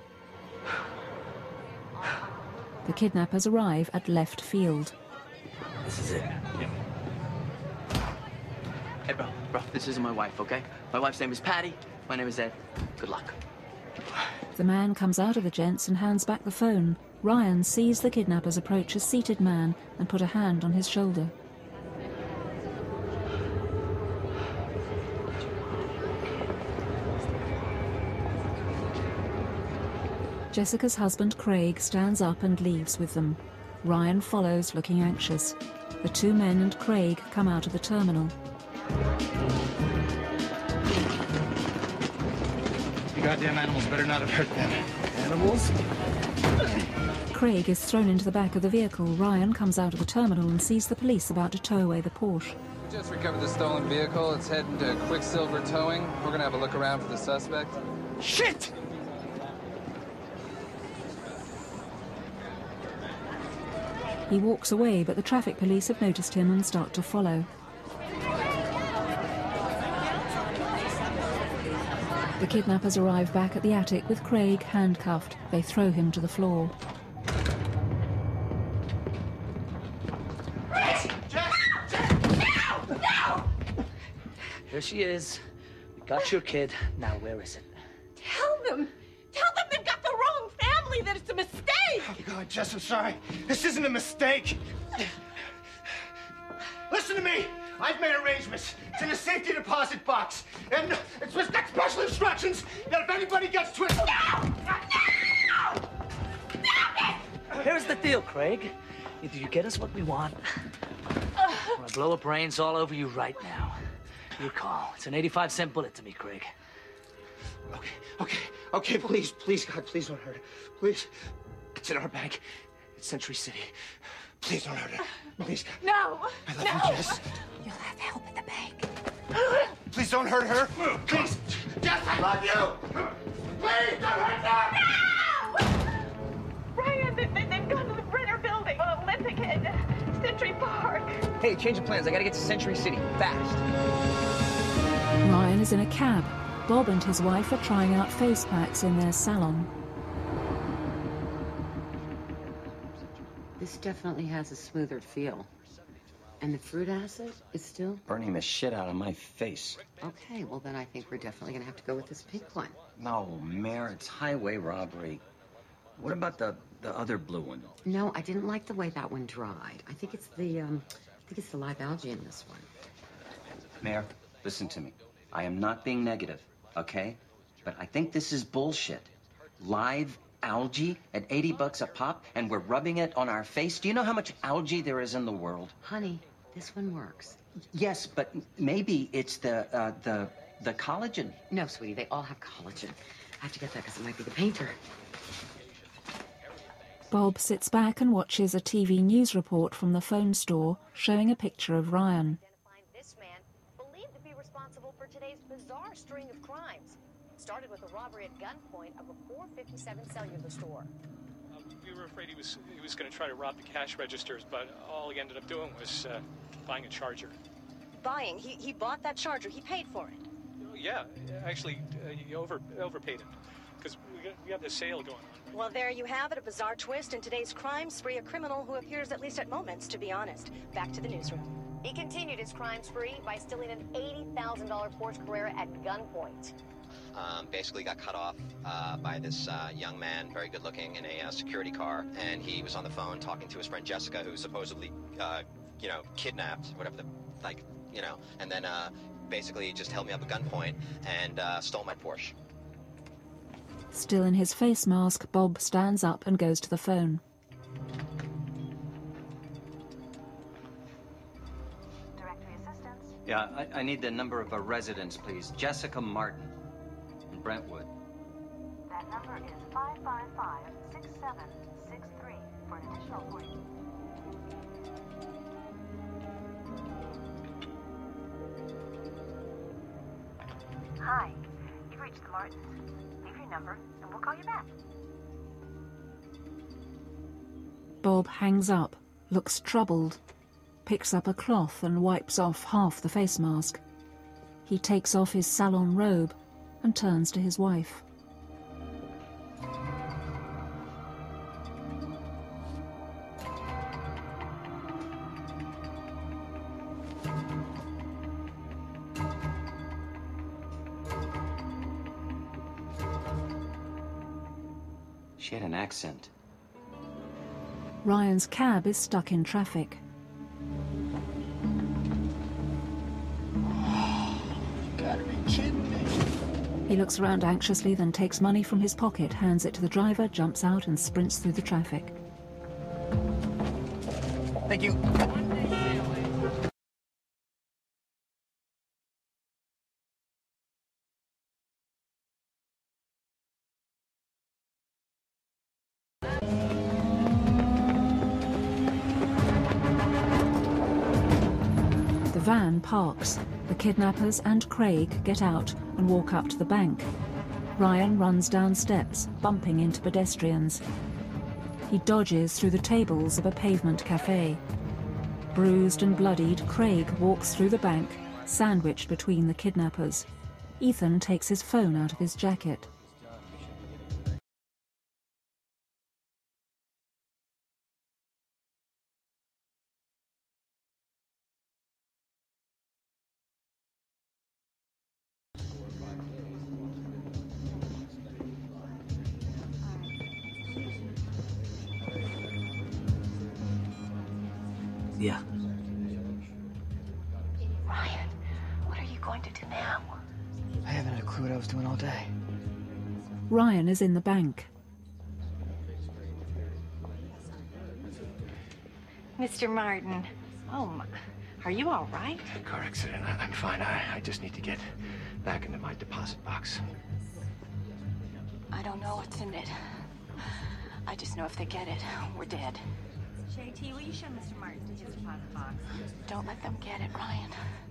The kidnappers arrive at left field. This is it. Yeah. Hey, bro, this isn't my wife, okay? My wife's name is Patty. My name is Ed. Good luck. The man comes out of the gents and hands back the phone. Ryan sees the kidnappers approach a seated man and put a hand on his shoulder. Jessica's husband Craig stands up and leaves with them. Ryan follows, looking anxious. The two men and Craig come out of the terminal. You goddamn animals better not have hurt them. Animals? Craig is thrown into the back of the vehicle. Ryan comes out of the terminal and sees the police about to tow away the Porsche. We just recovered the stolen vehicle. It's heading to Quicksilver Towing. We're gonna have a look around for the suspect. Shit! He walks away, but the traffic police have noticed him and start to follow. The kidnappers arrive back at the attic with Craig handcuffed. They throw him to the floor. Here she is. We got your kid. Now, where is it? Tell them they've got the wrong family, that it's a mistake! Oh, God, Jess, I'm sorry. This isn't a mistake. Listen to me. I've made arrangements. It's in a safety deposit box. And it's got special instructions that if anybody gets to it... No! No! Stop it! Here's the deal, Craig. Either you get us what we want, or I blow up brains all over you right now. Your call. It's an 85-cent bullet to me, Craig. Okay, please, God, please don't hurt her. Please. It's in our bank. It's Century City. Please don't hurt her. Please, God. No! I love you, Jess. You'll have help at the bank. Please don't hurt her. Please. Jess, I love you! Please don't hurt her! No! Ryan, they've gone to the Brenner Building, Olympic and Century Park. Hey, change of plans. I gotta get to Century City. Fast. Ryan is in a cab. Bob and his wife are trying out face packs in their salon. This definitely has a smoother feel. And the fruit acid is still? Burning the shit out of my face. Okay, well then I think we're definitely gonna have to go with this pink one. No, Mayor, it's highway robbery. What about the other blue one? No, I didn't like the way that one dried. I think it's the live algae in this one. Mayor, listen to me. I am not being negative, okay? But I think this is bullshit. Live algae at $80 a pop, and we're rubbing it on our face? Do you know how much algae there is in the world? Honey, this one works. Yes, but maybe it's the collagen. No, sweetie, they all have collagen. I have to get that because it might be the painter. Bob sits back and watches a TV news report from the phone store showing a picture of Ryan. This man believed to be responsible for today's bizarre string of crimes. Started with a robbery at gunpoint of a 457 cellular store. We were afraid he was going to try to rob the cash registers, but all he ended up doing was buying a charger. Buying? He bought that charger. He paid for it. Yeah, actually, he overpaid it because we have this sale going on. Well, there you have it, a bizarre twist in today's crime spree, a criminal who appears, at least at moments, to be honest. Back to the newsroom. He continued his crime spree by stealing an $80,000 Porsche Carrera at gunpoint. Basically got cut off by this young man, very good looking, in a security car, and he was on the phone talking to his friend Jessica, who supposedly, kidnapped, whatever and then basically just held me up at gunpoint and stole my Porsche. Still in his face mask, Bob stands up and goes to the phone. Directory assistance. Yeah, I need the number of a residence, please. Jessica Martin in Brentwood. That number is 555-6763 for an additional appointment. Hi, you've reached the Martins. Leave your number and we'll call you back. Bob hangs up, looks troubled, picks up a cloth and wipes off half the face mask. He takes off his salon robe and turns to his wife. She had an accent. Ryan's cab is stuck in traffic. Gotta be kidding me. He looks around anxiously, then takes money from his pocket, hands it to the driver, jumps out and sprints through the traffic. Thank you. The van parks. The kidnappers and Craig get out and walk up to the bank. Ryan runs down steps, bumping into pedestrians. He dodges through the tables of a pavement cafe. Bruised and bloodied, Craig walks through the bank, sandwiched between the kidnappers. Ethan takes his phone out of his jacket. Yeah. Ryan, what are you going to do now? I haven't had a clue what I was doing all day. Ryan is in the bank. Mr. Martin, are you all right? Car accident. I'm fine. I just need to get back into my deposit box. I don't know what's in it. I just know if they get it, we're dead. JT, will you show Mr. Martin to his deposit box? Don't let them get it, Ryan.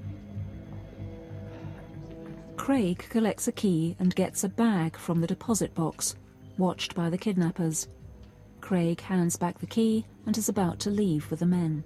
Craig collects a key and gets a bag from the deposit box, watched by the kidnappers. Craig hands back the key and is about to leave with the men.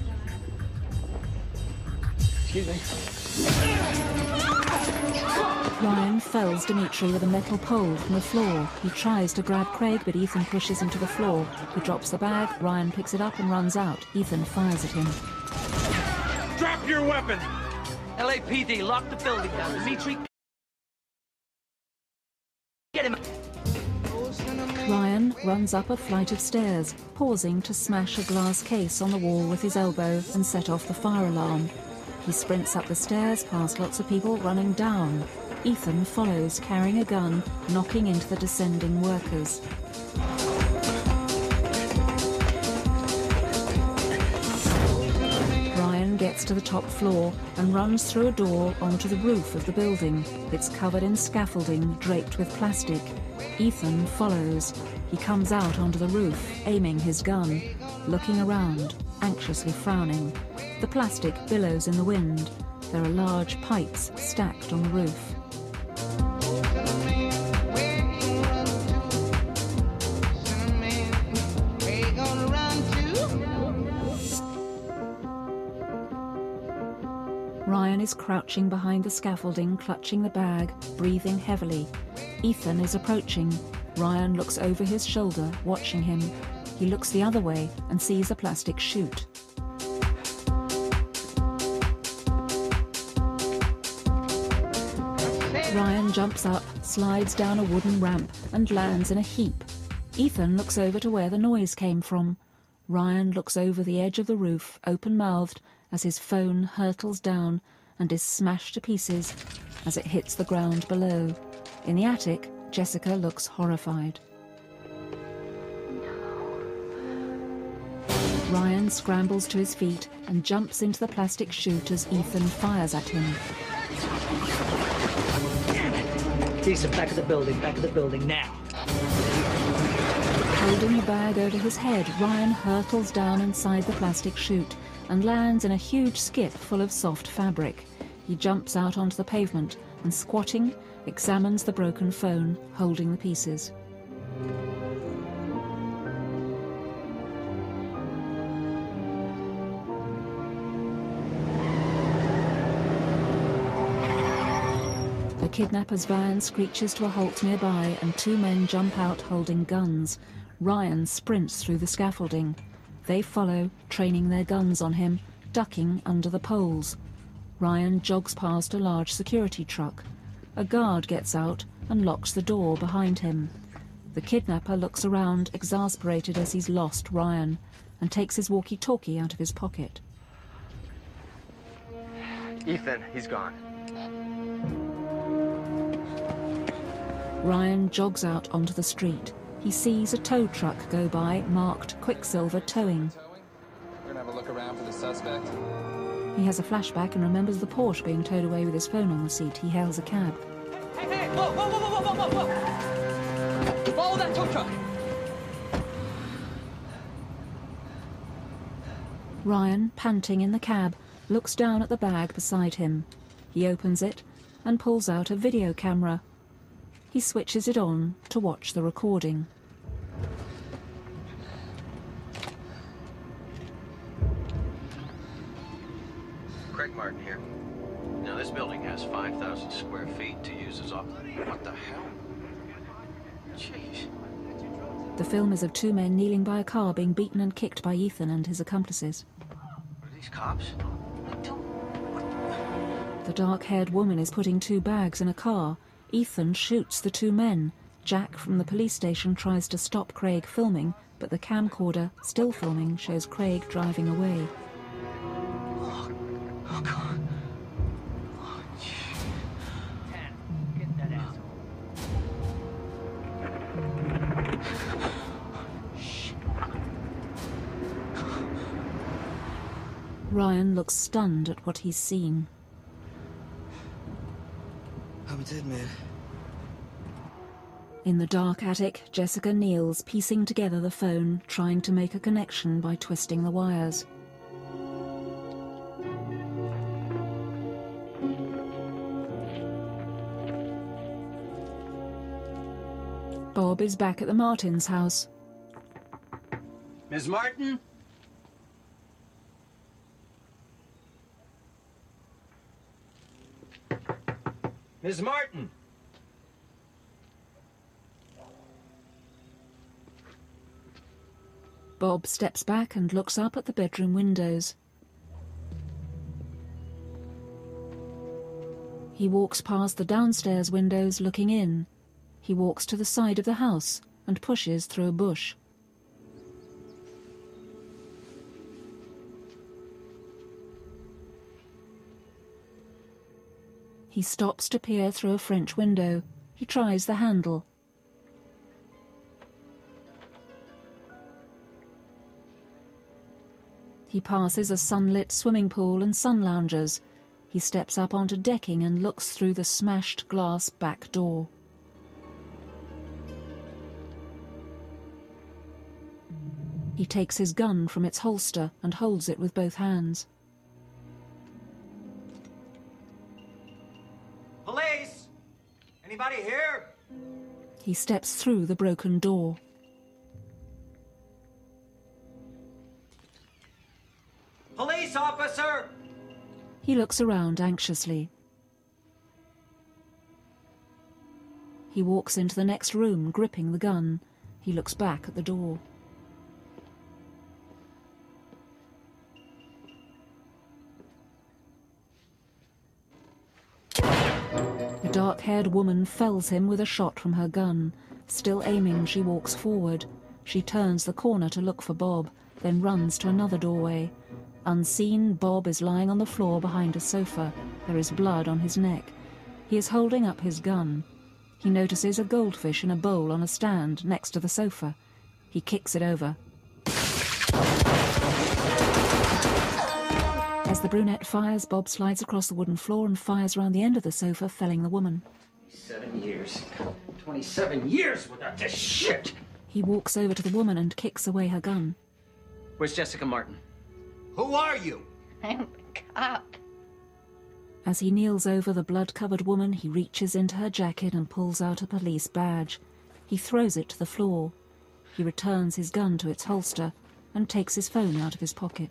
Excuse me. Ryan fells Dimitri with a metal pole from the floor. He tries to grab Craig, but Ethan pushes him to the floor. He drops the bag, Ryan picks it up and runs out. Ethan fires at him. Drop your weapon! LAPD, lock the building down. Dimitri, get him. Ryan runs up a flight of stairs, pausing to smash a glass case on the wall with his elbow and set off the fire alarm. He sprints up the stairs past lots of people running down. Ethan follows, carrying a gun, knocking into the descending workers. Ryan gets to the top floor and runs through a door onto the roof of the building. It's covered in scaffolding draped with plastic. Ethan follows. He comes out onto the roof, aiming his gun, looking around, anxiously frowning. The plastic billows in the wind. There are large pipes stacked on the roof. Ryan is crouching behind the scaffolding, clutching the bag, breathing heavily. Ethan is approaching. Ryan looks over his shoulder, watching him. He looks the other way and sees a plastic chute. Ryan jumps up, slides down a wooden ramp and lands in a heap. Ethan looks over to where the noise came from. Ryan looks over the edge of the roof, open-mouthed, as his phone hurtles down and is smashed to pieces as it hits the ground below. In the attic, Jessica looks horrified. Ryan scrambles to his feet and jumps into the plastic chute as Ethan fires at him. Ethan, back of the building, now. Holding the bag over his head, Ryan hurtles down inside the plastic chute and lands in a huge skip full of soft fabric. He jumps out onto the pavement and, squatting, examines the broken phone, holding the pieces. A kidnapper's van screeches to a halt nearby and two men jump out holding guns. Ryan sprints through the scaffolding. They follow, training their guns on him, ducking under the poles. Ryan jogs past a large security truck. A guard gets out and locks the door behind him. The kidnapper looks around, exasperated as he's lost Ryan, and takes his walkie-talkie out of his pocket. Ethan, he's gone. Ryan jogs out onto the street. He sees a tow truck go by, marked Quicksilver Towing. We're gonna have a look around for the suspect. He has a flashback and remembers the Porsche being towed away with his phone on the seat. He hails a cab. Hey! Whoa! Follow that tow truck! Ryan, panting in the cab, looks down at the bag beside him. He opens it and pulls out a video camera. He switches it on to watch the recording. Craig Martin here. Now, this building has 5,000 square feet to use as office. What the hell? Jeez. The film is of two men kneeling by a car being beaten and kicked by Ethan and his accomplices. Are these cops? The dark-haired woman is putting two bags in a car. Ethan shoots the two men. Jack from the police station tries to stop Craig filming, but the camcorder, still filming, shows Craig driving away. Oh, God. Get that asshole. Ryan looks stunned at what he's seen. I'm dead, man. In the dark attic, Jessica kneels, piecing together the phone, trying to make a connection by twisting the wires. Bob is back at the Martins' house. Ms. Martin? Ms. Martin! Bob steps back and looks up at the bedroom windows. He walks past the downstairs windows looking in. He walks to the side of the house and pushes through a bush. He stops to peer through a French window. He tries the handle. He passes a sunlit swimming pool and sun loungers. He steps up onto decking and looks through the smashed glass back door. He takes his gun from its holster and holds it with both hands. Police! Anybody here? He steps through the broken door. Police officer! He looks around anxiously. He walks into the next room, gripping the gun. He looks back at the door. A dark-haired woman fells him with a shot from her gun. Still aiming, she walks forward. She turns the corner to look for Bob, then runs to another doorway. Unseen, Bob is lying on the floor behind a sofa. There is blood on his neck. He is holding up his gun. He notices a goldfish in a bowl on a stand next to the sofa. He kicks it over. As the brunette fires, Bob slides across the wooden floor and fires around the end of the sofa, felling the woman. 7 years. 27 years without this shit! He walks over to the woman and kicks away her gun. Where's Jessica Martin? Who are you? I'm a cop. As he kneels over the blood-covered woman, he reaches into her jacket and pulls out a police badge. He throws it to the floor. He returns his gun to its holster and takes his phone out of his pocket.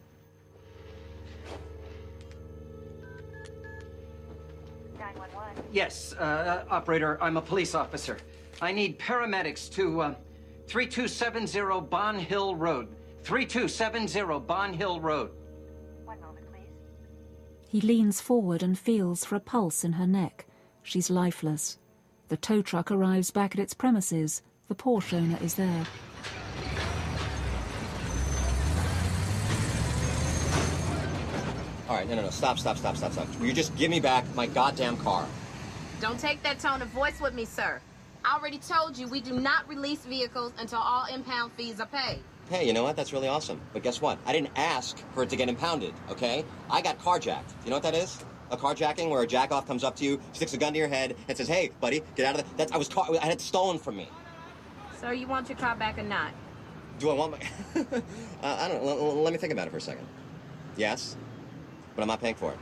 Yes, operator, I'm a police officer. I need paramedics to 3270 Bon Hill Road. 3270 Bon Hill Road. One moment, please. He leans forward and feels for a pulse in her neck. She's lifeless. The tow truck arrives back at its premises. The Porsche owner is there. All right, no, stop. Will you just give me back my goddamn car? Don't take that tone of voice with me, sir. I already told you we do not release vehicles until all impound fees are paid. Hey, you know what? That's really awesome. But guess what? I didn't ask for it to get impounded, okay? I got carjacked. You know what that is? A carjacking where a jackoff comes up to you, sticks a gun to your head, and says, "Hey, buddy, get out of the..." I had it stolen from me. Sir, you want your car back or not? Do I want my... I don't know. Let me think about it for a second. Yes, but I'm not paying for it.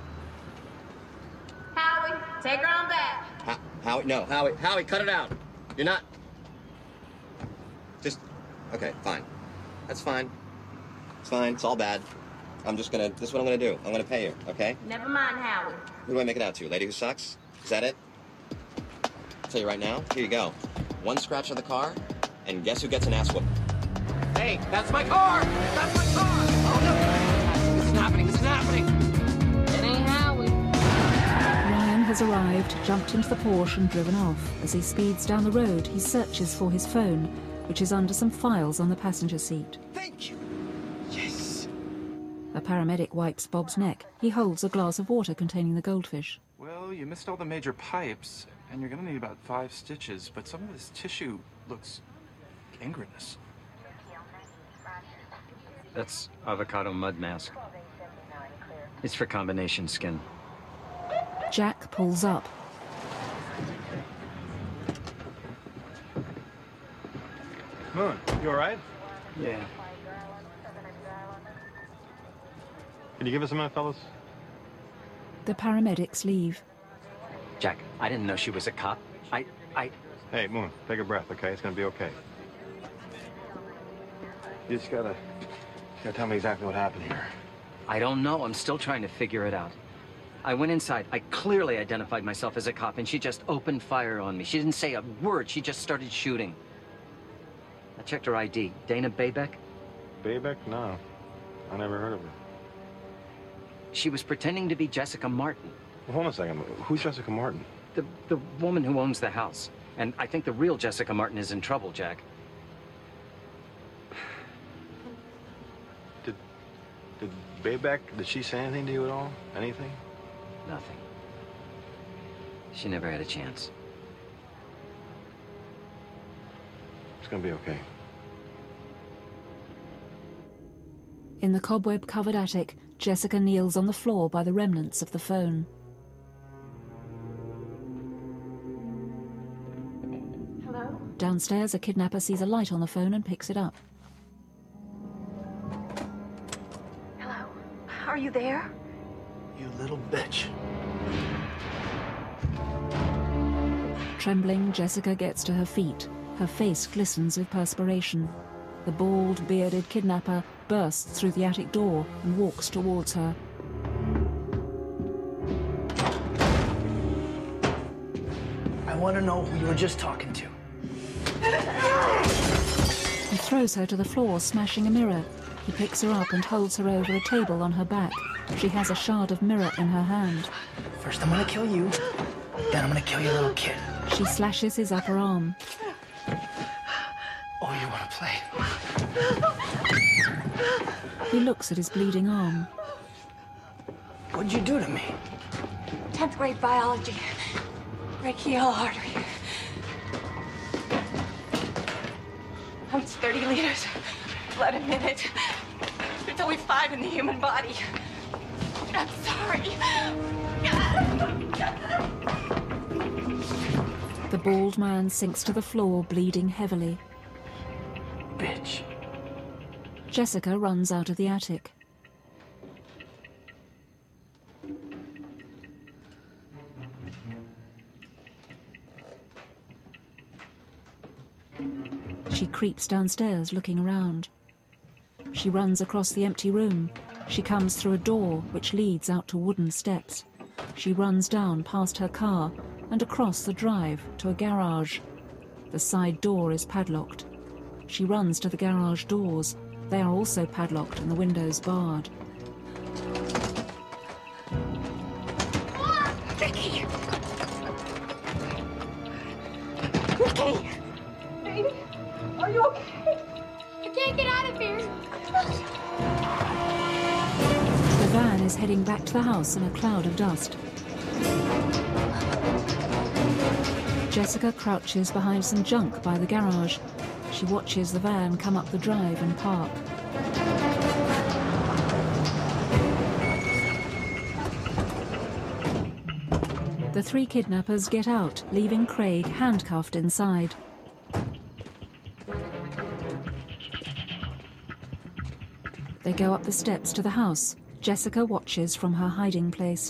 Howie, take her on back. Howie, no, Howie, cut it out. You're not... Just... Okay, fine. That's fine. It's fine. It's all bad. This is what I'm gonna do. I'm gonna pay you, okay? Never mind, Howie. Who do I make it out to? Lady who sucks? Is that it? I'll tell you right now. Here you go. One scratch on the car, and guess who gets an ass whooping? Hey, that's my car! That's my car! Oh, no! This is happening! It ain't Howie. Ryan has arrived, jumped into the Porsche and driven off. As he speeds down the road, he searches for his phone, which is under some files on the passenger seat. Thank you. Yes. A paramedic wipes Bob's neck. He holds a glass of water containing the goldfish. Well, you missed all the major pipes, and you're gonna need about 5 stitches, but some of this tissue looks gangrenous. That's avocado mud mask. It's for combination skin. Jack pulls up. Moon, you all right? Yeah. Can you give us a minute, fellas? The paramedics leave. Jack, I didn't know she was a cop. Hey, Moon, take a breath, okay? It's gonna be okay. You just gotta tell me exactly what happened here. I don't know. I'm still trying to figure it out. I went inside. I clearly identified myself as a cop, and she just opened fire on me. She didn't say a word. She just started shooting. I checked her ID. Dana Baybeck? Baybeck? No. I never heard of her. She was pretending to be Jessica Martin. Well, hold on a second. Who's Jessica Martin? The woman who owns the house. And I think the real Jessica Martin is in trouble, Jack. Did Baybeck, did she say anything to you at all? Anything? Nothing. She never had a chance. It's gonna be okay. In the cobweb-covered attic, Jessica kneels on the floor by the remnants of the phone. Hello? Downstairs, a kidnapper sees a light on the phone and picks it up. Hello? Are you there? You little bitch. Trembling, Jessica gets to her feet. Her face glistens with perspiration. The bald, bearded kidnapper bursts through the attic door and walks towards her. I want to know who you were just talking to. He throws her to the floor, smashing a mirror. He picks her up and holds her over a table on her back. She has a shard of mirror in her hand. First I'm gonna kill you, then I'm gonna kill your little kid. She slashes his upper arm. Oh, you wanna play? He looks at his bleeding arm. What'd you do to me? 10th grade biology. Brachial artery. Pumps 30 liters blood a minute. There's only 5 in the human body. I'm sorry. The bald man sinks to the floor, bleeding heavily. Bitch. Jessica runs out of the attic. She creeps downstairs, looking around. She runs across the empty room. She comes through a door which leads out to wooden steps. She runs down past her car and across the drive to a garage. The side door is padlocked. She runs to the garage doors. They are also padlocked and the windows barred. Ricky! Ricky! Baby, are you okay? I can't get out of here. The van is heading back to the house in a cloud of dust. Jessica crouches behind some junk by the garage. She watches the van come up the drive and park. The 3 kidnappers get out, leaving Craig handcuffed inside. They go up the steps to the house. Jessica watches from her hiding place.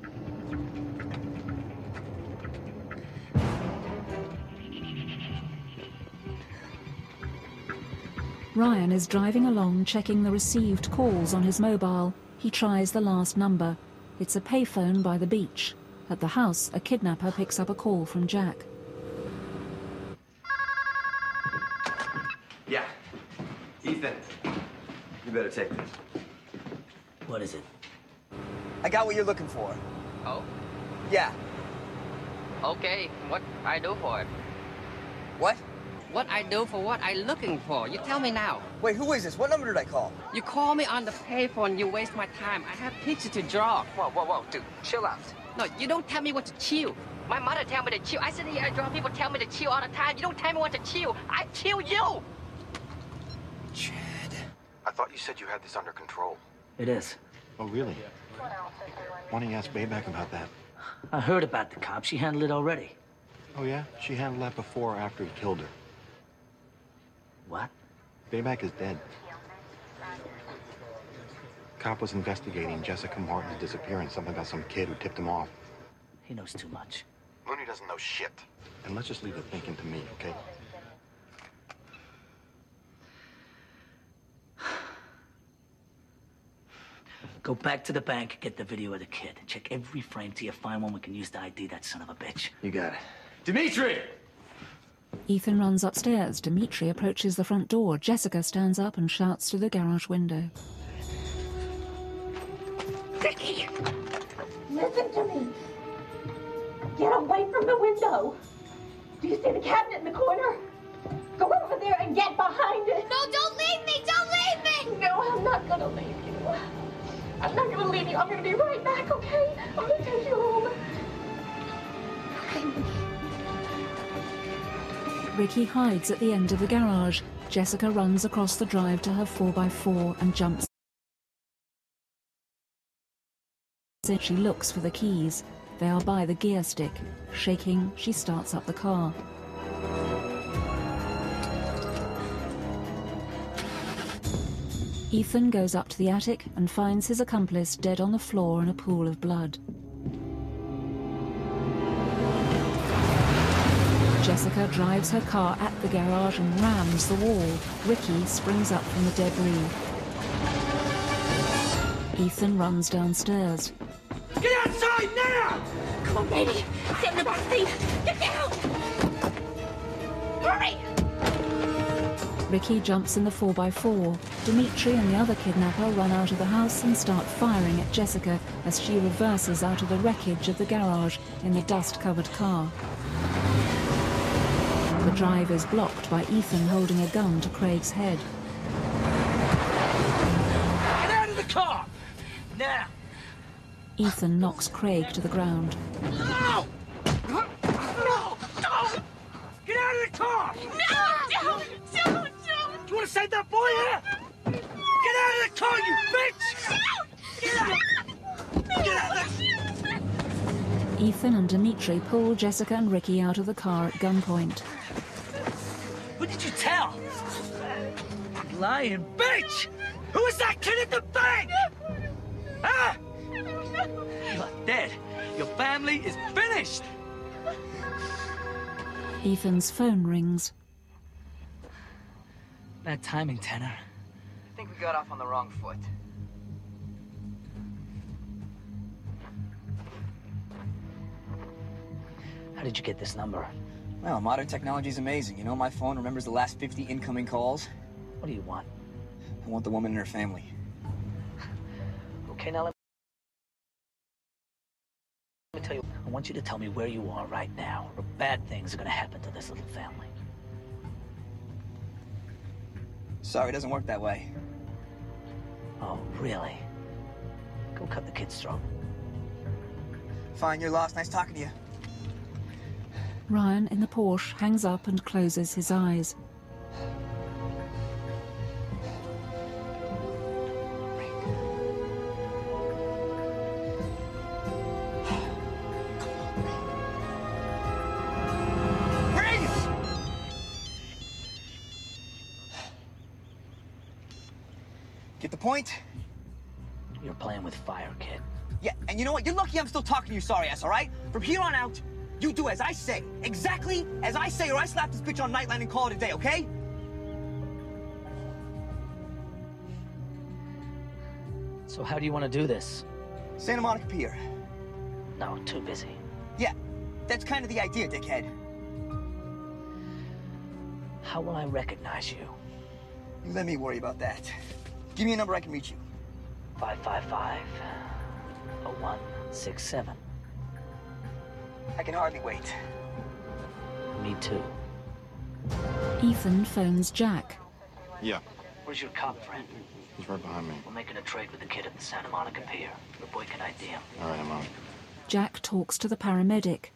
Ryan is driving along, checking the received calls on his mobile. He tries the last number. It's a payphone by the beach. At the house, a kidnapper picks up a call from Jack. Yeah. Ethan, you better take this. What is it? I got what you're looking for. Oh? Yeah. Okay, what I do for it? What? What I do for what I looking for? You tell me now. Wait, who is this? What number did I call? You call me on the payphone, you waste my time. I have pictures to draw. Whoa, dude, chill out. No, you don't tell me what to chill. My mother tell me to chill. I sit here and draw, people tell me to chill all the time. You don't tell me what to chill. I chill you! Chad. I thought you said you had this under control. It is. Oh, really? Why don't you ask Bayback about that? I heard about the cop. She handled it already. Oh, yeah? She handled that before or after he killed her? What? Bayback is dead. Cop was investigating Jessica Martin's disappearance, something about some kid who tipped him off. He knows too much. Looney doesn't know shit. And let's just leave the thinking to me, okay? Go back to the bank, get the video of the kid. Check every frame till you find one we can use to ID that son of a bitch. You got it. Dimitri! Ethan runs upstairs. Dimitri approaches the front door. Jessica stands up and shouts through the garage window. Ricky! Listen to me! Get away from the window! Do you see the cabinet in the corner? Go over there and get behind it! No, don't leave me! Don't leave me! No, I'm not gonna leave you. I'm not gonna leave you. I'm gonna be right back, okay? I'm gonna take you home. Ricky hides at the end of the garage. Jessica runs across the drive to her 4x4 and jumps. She looks for the keys. They are by the gear stick. Shaking, she starts up the car. Ethan goes up to the attic and finds his accomplice dead on the floor in a pool of blood. Jessica drives her car at the garage and rams the wall. Ricky springs up from the debris. Ethan runs downstairs. Get outside now! Come on, baby. Get in the back seat. Get down! Hurry! Ricky jumps in the 4x4. Dimitri and the other kidnapper run out of the house and start firing at Jessica as she reverses out of the wreckage of the garage in the dust-covered car. The drive is blocked by Ethan holding a gun to Craig's head. Get out of the car! Now! Ethan knocks Craig to the ground. No! No! Don't! Get out of the car! No! Don't! You want to save that boy here? Get out of the car, you bitch! Get out! Get out of the... Ethan and Dimitri pull Jessica and Ricky out of the car at gunpoint. Who did you tell? Lying bitch! Who was that kid at the bank? Huh? You're dead. Your family is finished. Ethan's phone rings. Bad timing, Tanner. I think we got off on the wrong foot. How did you get this number? Well, modern technology is amazing. You know, my phone remembers the last 50 incoming calls. What do you want? I want the woman and her family. Okay, now let me tell you. I want you to tell me where you are right now, or bad things are gonna happen to this little family. Sorry, it doesn't work that way. Oh, really? Go cut the kid's throat. Fine, you're lost. Nice talking to you. Ryan, in the Porsche, hangs up and closes his eyes. Get the point? You're playing with fire, kid. Yeah, and you know what? You're lucky I'm still talking to you, sorry ass, all right? From here on out, you do as I say. Exactly as I say, or I slap this bitch on Nightline and call it a day, okay? So how do you want to do this? Santa Monica Pier. No, too busy. Yeah, that's kind of the idea, dickhead. How will I recognize you? You let me worry about that. Give me a number I can reach you. 555-0167. I can hardly wait. Me too. Ethan phones Jack. Yeah, Where's your cop friend? he's right behind me. We're making a trade with the kid at the Santa Monica Pier. The boy can ID him. All right, I'm on it. Jack talks to the paramedic.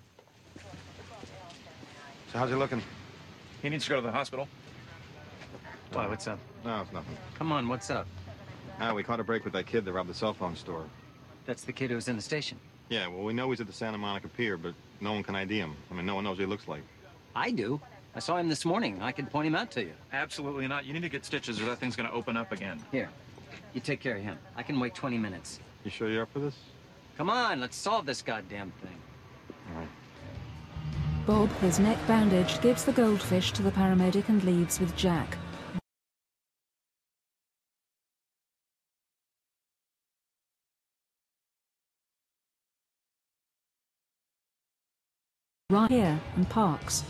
So how's he looking? He needs to go to the hospital. Why, what's up? No, it's nothing. Come on, what's up? We caught a break with that kid that robbed the cell phone store. That's the kid who was in the station. Yeah, well, we know he's at the Santa Monica Pier, but no one can ID him. I mean, no one knows what he looks like. I do. I saw him this morning. I can point him out to you. Absolutely not. You need to get stitches or that thing's gonna open up again. Here, you take care of him. I can wait 20 minutes. You sure you're up for this? Come on, let's solve this goddamn thing. All right. Bob, his neck bandaged, gives the goldfish to the paramedic and leaves with Jack. right here and parks.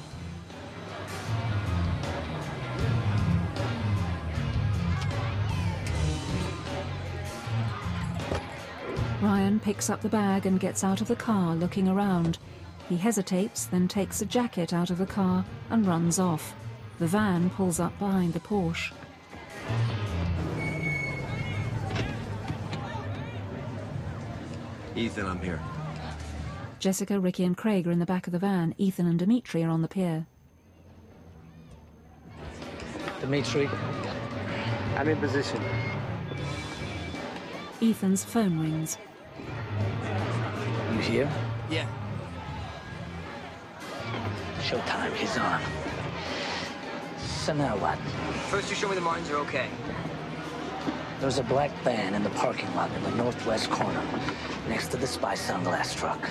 Ryan picks up the bag and gets out of the car, looking around. He hesitates, then takes a jacket out of the car and runs off. The van pulls up behind the Porsche. Ethan, I'm here. Jessica, Ricky and Craig are in the back of the van. Ethan and Dimitri are on the pier. Dimitri, I'm in position. Ethan's phone rings. You here? Yeah. Showtime, he's on. So now what? First you show me the Martins are okay. There's a black van in the parking lot in the northwest corner, next to the spy sunglass truck.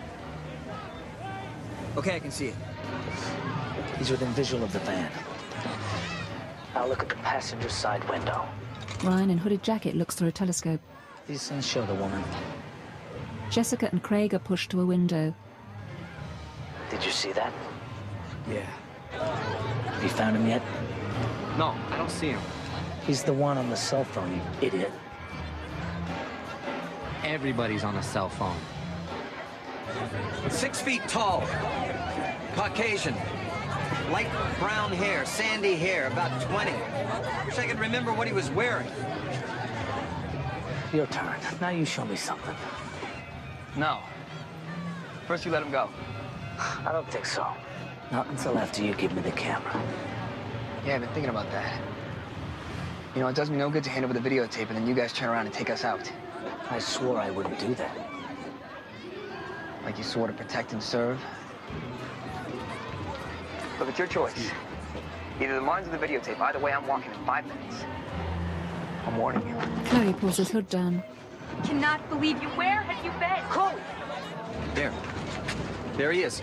Okay, I can see it. He's within visual of the van. Now look at the passenger side window. Ryan in hooded jacket looks through a telescope. These things show the woman. Jessica and Craig are pushed to a window. Did you see that? Yeah. Have you found him yet? No, I don't see him. He's the one on the cell phone, you idiot. Everybody's on a cell phone. 6 feet tall. Caucasian. Light brown hair, sandy hair, about 20. Wish I could remember what he was wearing. Your turn. Now you show me something. No. First you let him go. I don't think so. Not until after you give me the camera. Yeah, I've been thinking about that. You know, it does me no good to hand over the videotape and then you guys turn around and take us out. I swore I wouldn't do that. Like you swore to protect and serve? Look, it's your choice. Either the Martins or the videotape. Either way, I'm walking in 5 minutes. I'm warning you. Chloe pulls his hood down. Cannot believe you. Where have you been? Chloe! There he is.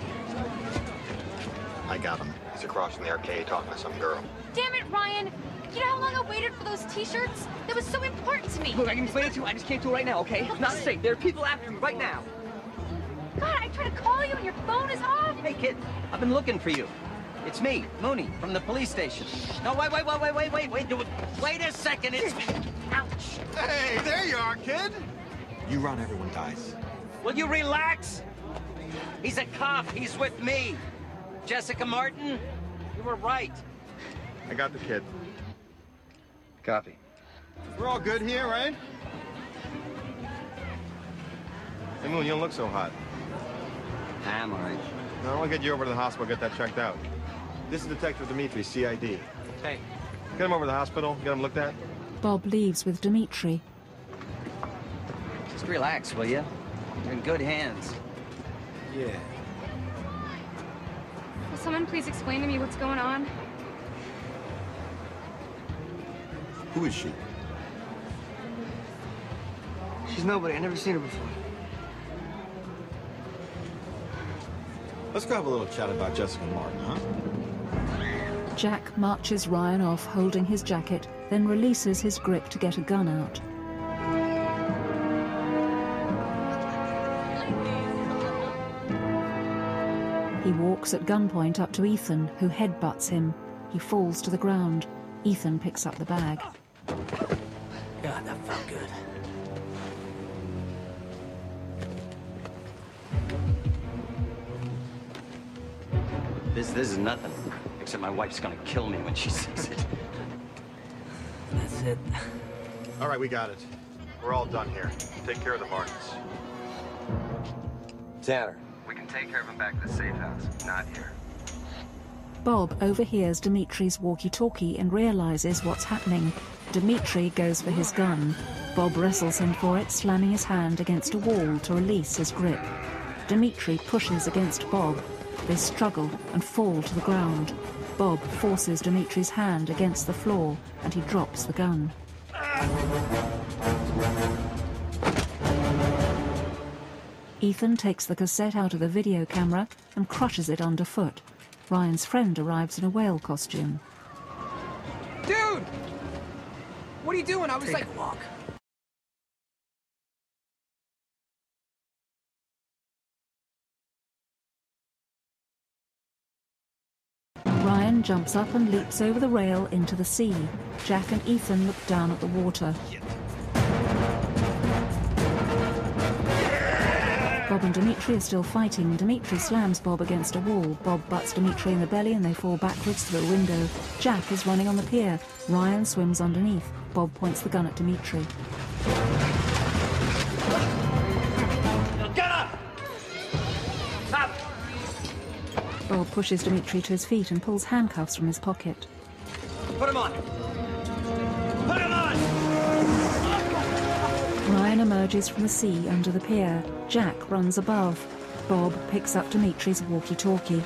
I got him. He's across from the arcade talking to some girl. Damn it, Ryan. You know how long I waited for those t-shirts? That was so important to me. Look, I can explain it to you. I just can't do it right now, okay? Not safe. There are people after me right now. God, I tried to call you and your phone is off. Hey, kid, I've been looking for you. It's me, Mooney, from the police station. No, wait a second, it's me. Ouch. Hey, there you are, kid. You run, everyone dies. Will you relax? He's a cop, he's with me. Jessica Martin, you were right. I got the kid. Copy. We're all good here, right? Hey, Moon, you don't look so hot. I'm all right. No, I want to get you over to the hospital, get that checked out. This is Detective Dimitri, CID. Hey. Get him over to the hospital, get him looked at. Bob leaves with Dimitri. Just relax, will you? You're in good hands. Yeah. Will someone please explain to me what's going on? Who is she? She's nobody. I've never seen her before. Let's go have a little chat about Jessica Martin, huh? Jack marches Ryan off holding his jacket, then releases his grip to get a gun out. He walks at gunpoint up to Ethan, who headbutts him. He falls to the ground. Ethan picks up the bag. God, that felt good. This is nothing, except my wife's gonna kill me when she sees it. That's it. All right, we got it. We're all done here. Take care of the Martins. Tanner. We can take care of him back at the safe house, not here. Bob overhears Dimitri's walkie-talkie and realizes what's happening. Dimitri goes for his gun. Bob wrestles him for it, slamming his hand against a wall to release his grip. Dimitri pushes against Bob. They struggle and fall to the ground. Bob forces Dimitri's hand against the floor and he drops the gun. Ethan takes the cassette out of the video camera and crushes it underfoot. Ryan's friend arrives in a whale costume. Dude! What are you doing? I was Take a walk. Ryan jumps up and leaps over the rail into the sea. Jack and Ethan look down at the water. Bob and Dimitri are still fighting. Dimitri slams Bob against a wall. Bob butts Dimitri in the belly and they fall backwards through a window. Jack is running on the pier. Ryan swims underneath. Bob points the gun at Dimitri. Get up! Up! Bob pushes Dimitri to his feet and pulls handcuffs from his pocket. Put him on! Put him on! Ryan emerges from the sea under the pier. Jack runs above. Bob picks up Dimitri's walkie-talkie.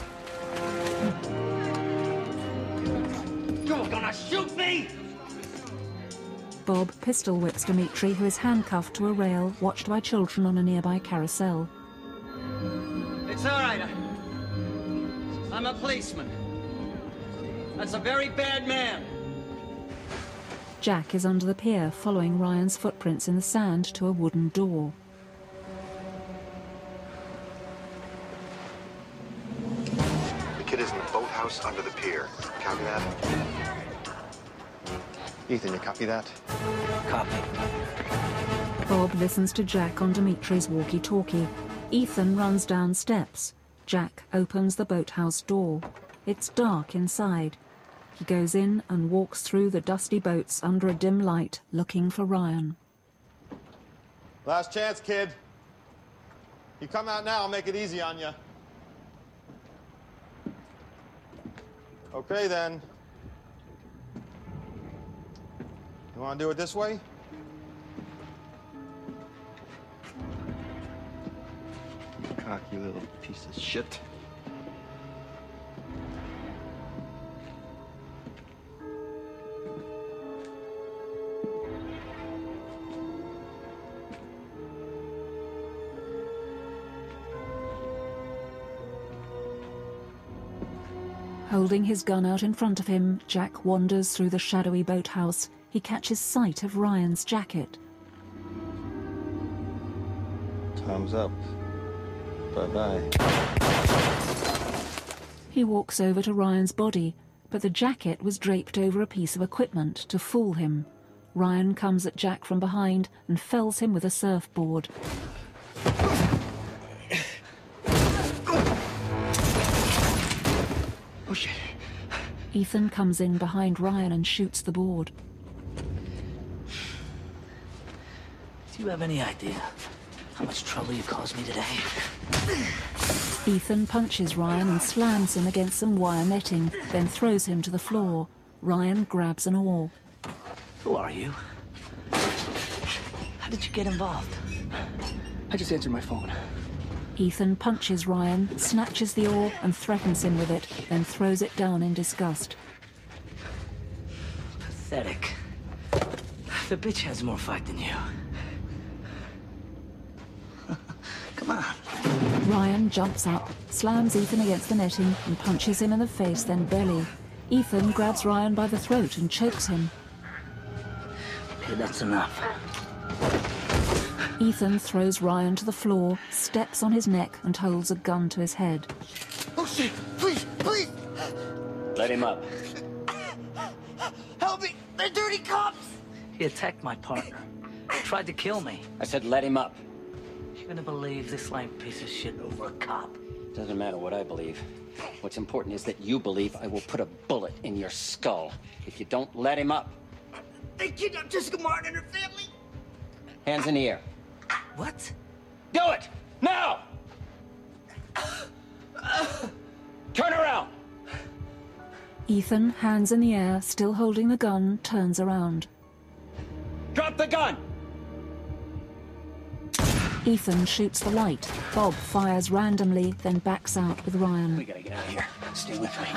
You're gonna shoot me! Bob pistol whips Dimitri, who is handcuffed to a rail, watched by children on a nearby carousel. It's all right. I'm a policeman. That's a very bad man. Jack is under the pier, following Ryan's footprints in the sand to a wooden door. The kid is in the boathouse under the pier. Copy that? Ethan, you copy that? Copy. Bob listens to Jack on Dimitri's walkie-talkie. Ethan runs down steps. Jack opens the boathouse door. It's dark inside. He goes in and walks through the dusty boats under a dim light, looking for Ryan. Last chance, kid. You come out now, I'll make it easy on you. Okay, then. You want to do it this way? Cocky little piece of shit. Holding his gun out in front of him, Jack wanders through the shadowy boathouse. He catches sight of Ryan's jacket. Time's up. Bye-bye. He walks over to Ryan's body, but the jacket was draped over a piece of equipment to fool him. Ryan comes at Jack from behind and fells him with a surfboard. Oh, shit. Ethan comes in behind Ryan and shoots the board. Do you have any idea how much trouble you caused me today? Ethan punches Ryan and slams him against some wire netting, then throws him to the floor. Ryan grabs an oar. Who are you? How did you get involved? I just answered my phone. Ethan punches Ryan, snatches the oar and threatens him with it, then throws it down in disgust. Pathetic. The bitch has more fight than you. Come on. Ryan jumps up, slams Ethan against the netting and punches him in the face, then belly. Ethan grabs Ryan by the throat and chokes him. Okay, that's enough. Ethan throws Ryan to the floor, steps on his neck and holds a gun to his head. Oh, shit! Please, please! Let him up. Help me! They're dirty cops! He attacked my partner. Tried to kill me. I said let him up. You're gonna believe this lame piece of shit over a cop? Doesn't matter what I believe. What's important is that you believe I will put a bullet in your skull if you don't let him up. They kidnapped Jessica Martin and her family! Hands in the air. What? Do it! Now! Turn around! Ethan, hands in the air, still holding the gun, turns around. Drop the gun! Ethan shoots the light. Bob fires randomly, then backs out with Ryan. We gotta get out of here. Stay with me.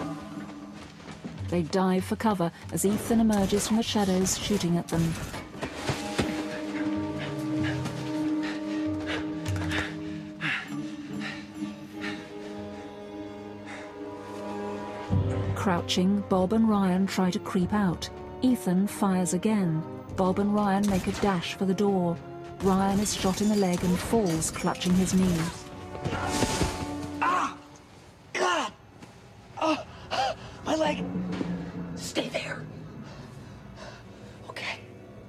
They dive for cover as Ethan emerges from the shadows, shooting at them. Crouching, Bob and Ryan try to creep out. Ethan fires again. Bob and Ryan make a dash for the door. Ryan is shot in the leg and falls, clutching his knee. Ah! God! Oh! leg. Stay there. Okay.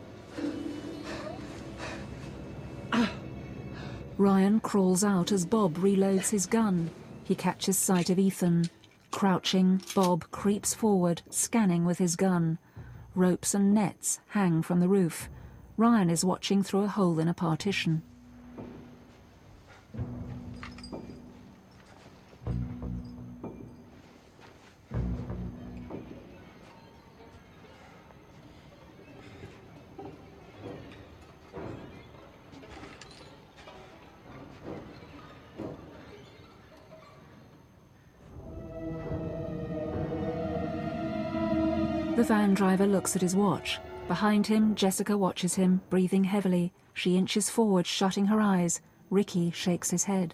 Ryan crawls out as Bob reloads his gun. He catches sight of Ethan. Crouching, Bob creeps forward, scanning with his gun. Ropes and nets hang from the roof. Ryan is watching through a hole in a partition. The van driver looks at his watch. Behind him, Jessica watches him, breathing heavily. She inches forward, shutting her eyes. Ricky shakes his head.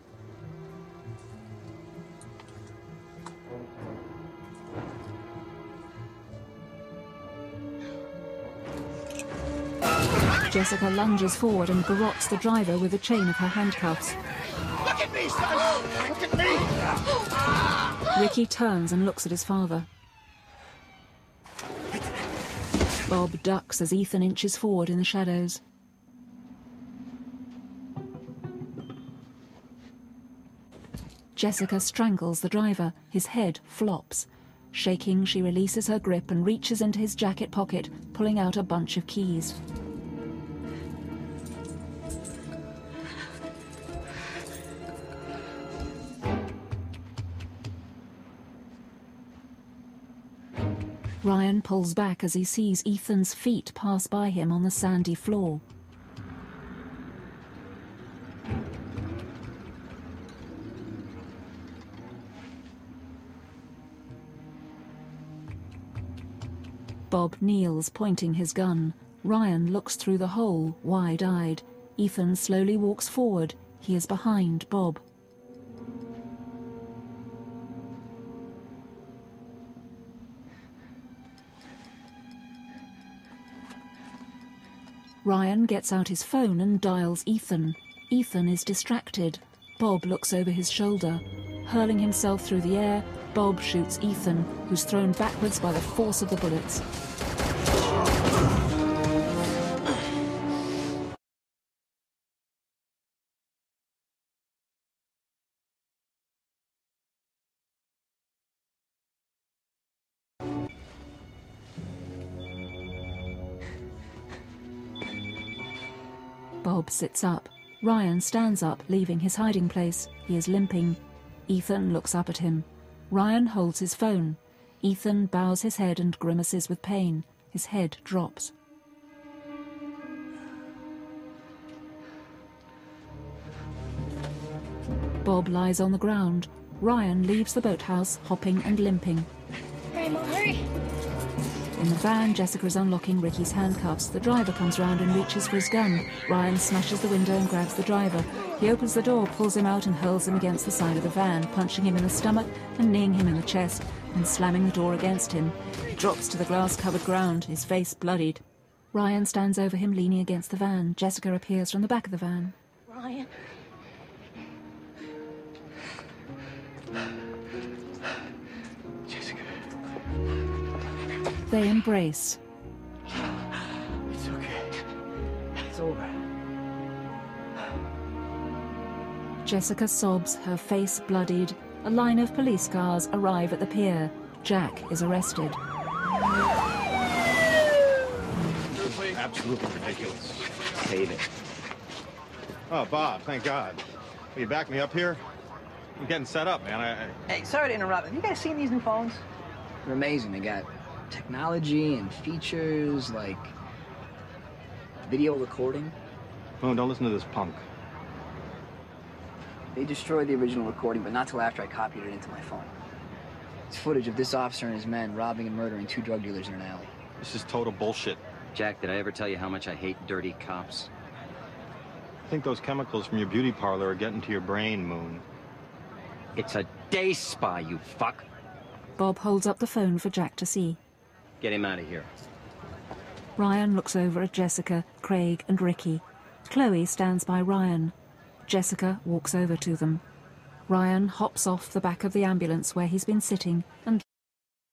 Jessica lunges forward and garrots the driver with the chain of her handcuffs. Look at me, son! Look at me! Ricky turns and looks at his father. Bob ducks as Ethan inches forward in the shadows. Jessica strangles the driver. His head flops. Shaking, she releases her grip and reaches into his jacket pocket, pulling out a bunch of keys. Ryan pulls back as he sees Ethan's feet pass by him on the sandy floor. Bob kneels, pointing his gun. Ryan looks through the hole, wide-eyed. Ethan slowly walks forward. He is behind Bob. Ryan gets out his phone and dials Ethan. Ethan is distracted. Bob looks over his shoulder. Hurling himself through the air, Bob shoots Ethan, who's thrown backwards by the force of the bullets. Bob sits up. Ryan stands up, leaving his hiding place. He is limping. Ethan looks up at him. Ryan holds his phone. Ethan bows his head and grimaces with pain. His head drops. Bob lies on the ground. Ryan leaves the boathouse, hopping and limping. Rainbow, hurry! In the van, Jessica is unlocking Ricky's handcuffs. The driver comes round and reaches for his gun. Ryan smashes the window and grabs the driver. He opens the door, pulls him out and hurls him against the side of the van, punching him in the stomach and kneeing him in the chest, and slamming the door against him. He drops to the grass-covered ground, his face bloodied. Ryan stands over him, leaning against the van. Jessica appears from the back of the van. Ryan. They embrace. It's okay. It's over. Jessica sobs, her face bloodied. A line of police cars arrive at the pier. Jack is arrested. Absolutely ridiculous. Hate it. Oh, Bob, thank God. Will you back me up here? I'm getting set up, man. Hey, sorry to interrupt. Have you guys seen these new phones? They're amazing. They got technology and features like video recording. Oh, don't listen to this punk. They destroyed the original recording, but not till after I copied it into my phone. It's footage of this officer and his men robbing and murdering 2 drug dealers in an alley. This is total bullshit. Jack, did I ever tell you how much I hate dirty cops? I think those chemicals from your beauty parlor are getting to your brain, Moon. It's a day spa, you fuck. Bob holds up the phone for Jack to see. Get him out of here. Ryan looks over at Jessica, Craig and Ricky. Chloe stands by Ryan. Jessica walks over to them. Ryan hops off the back of the ambulance where he's been sitting and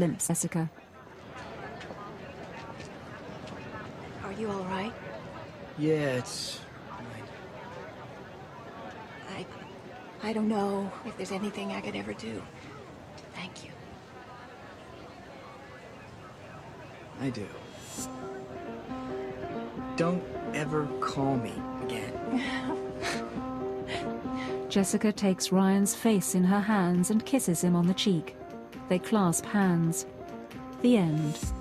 limps Jessica. Are you all right? Yeah, it's... I don't know if there's anything I could ever do. Thank you. I do. Don't ever call me again. Jessica takes Ryan's face in her hands and kisses him on the cheek. They clasp hands. The end.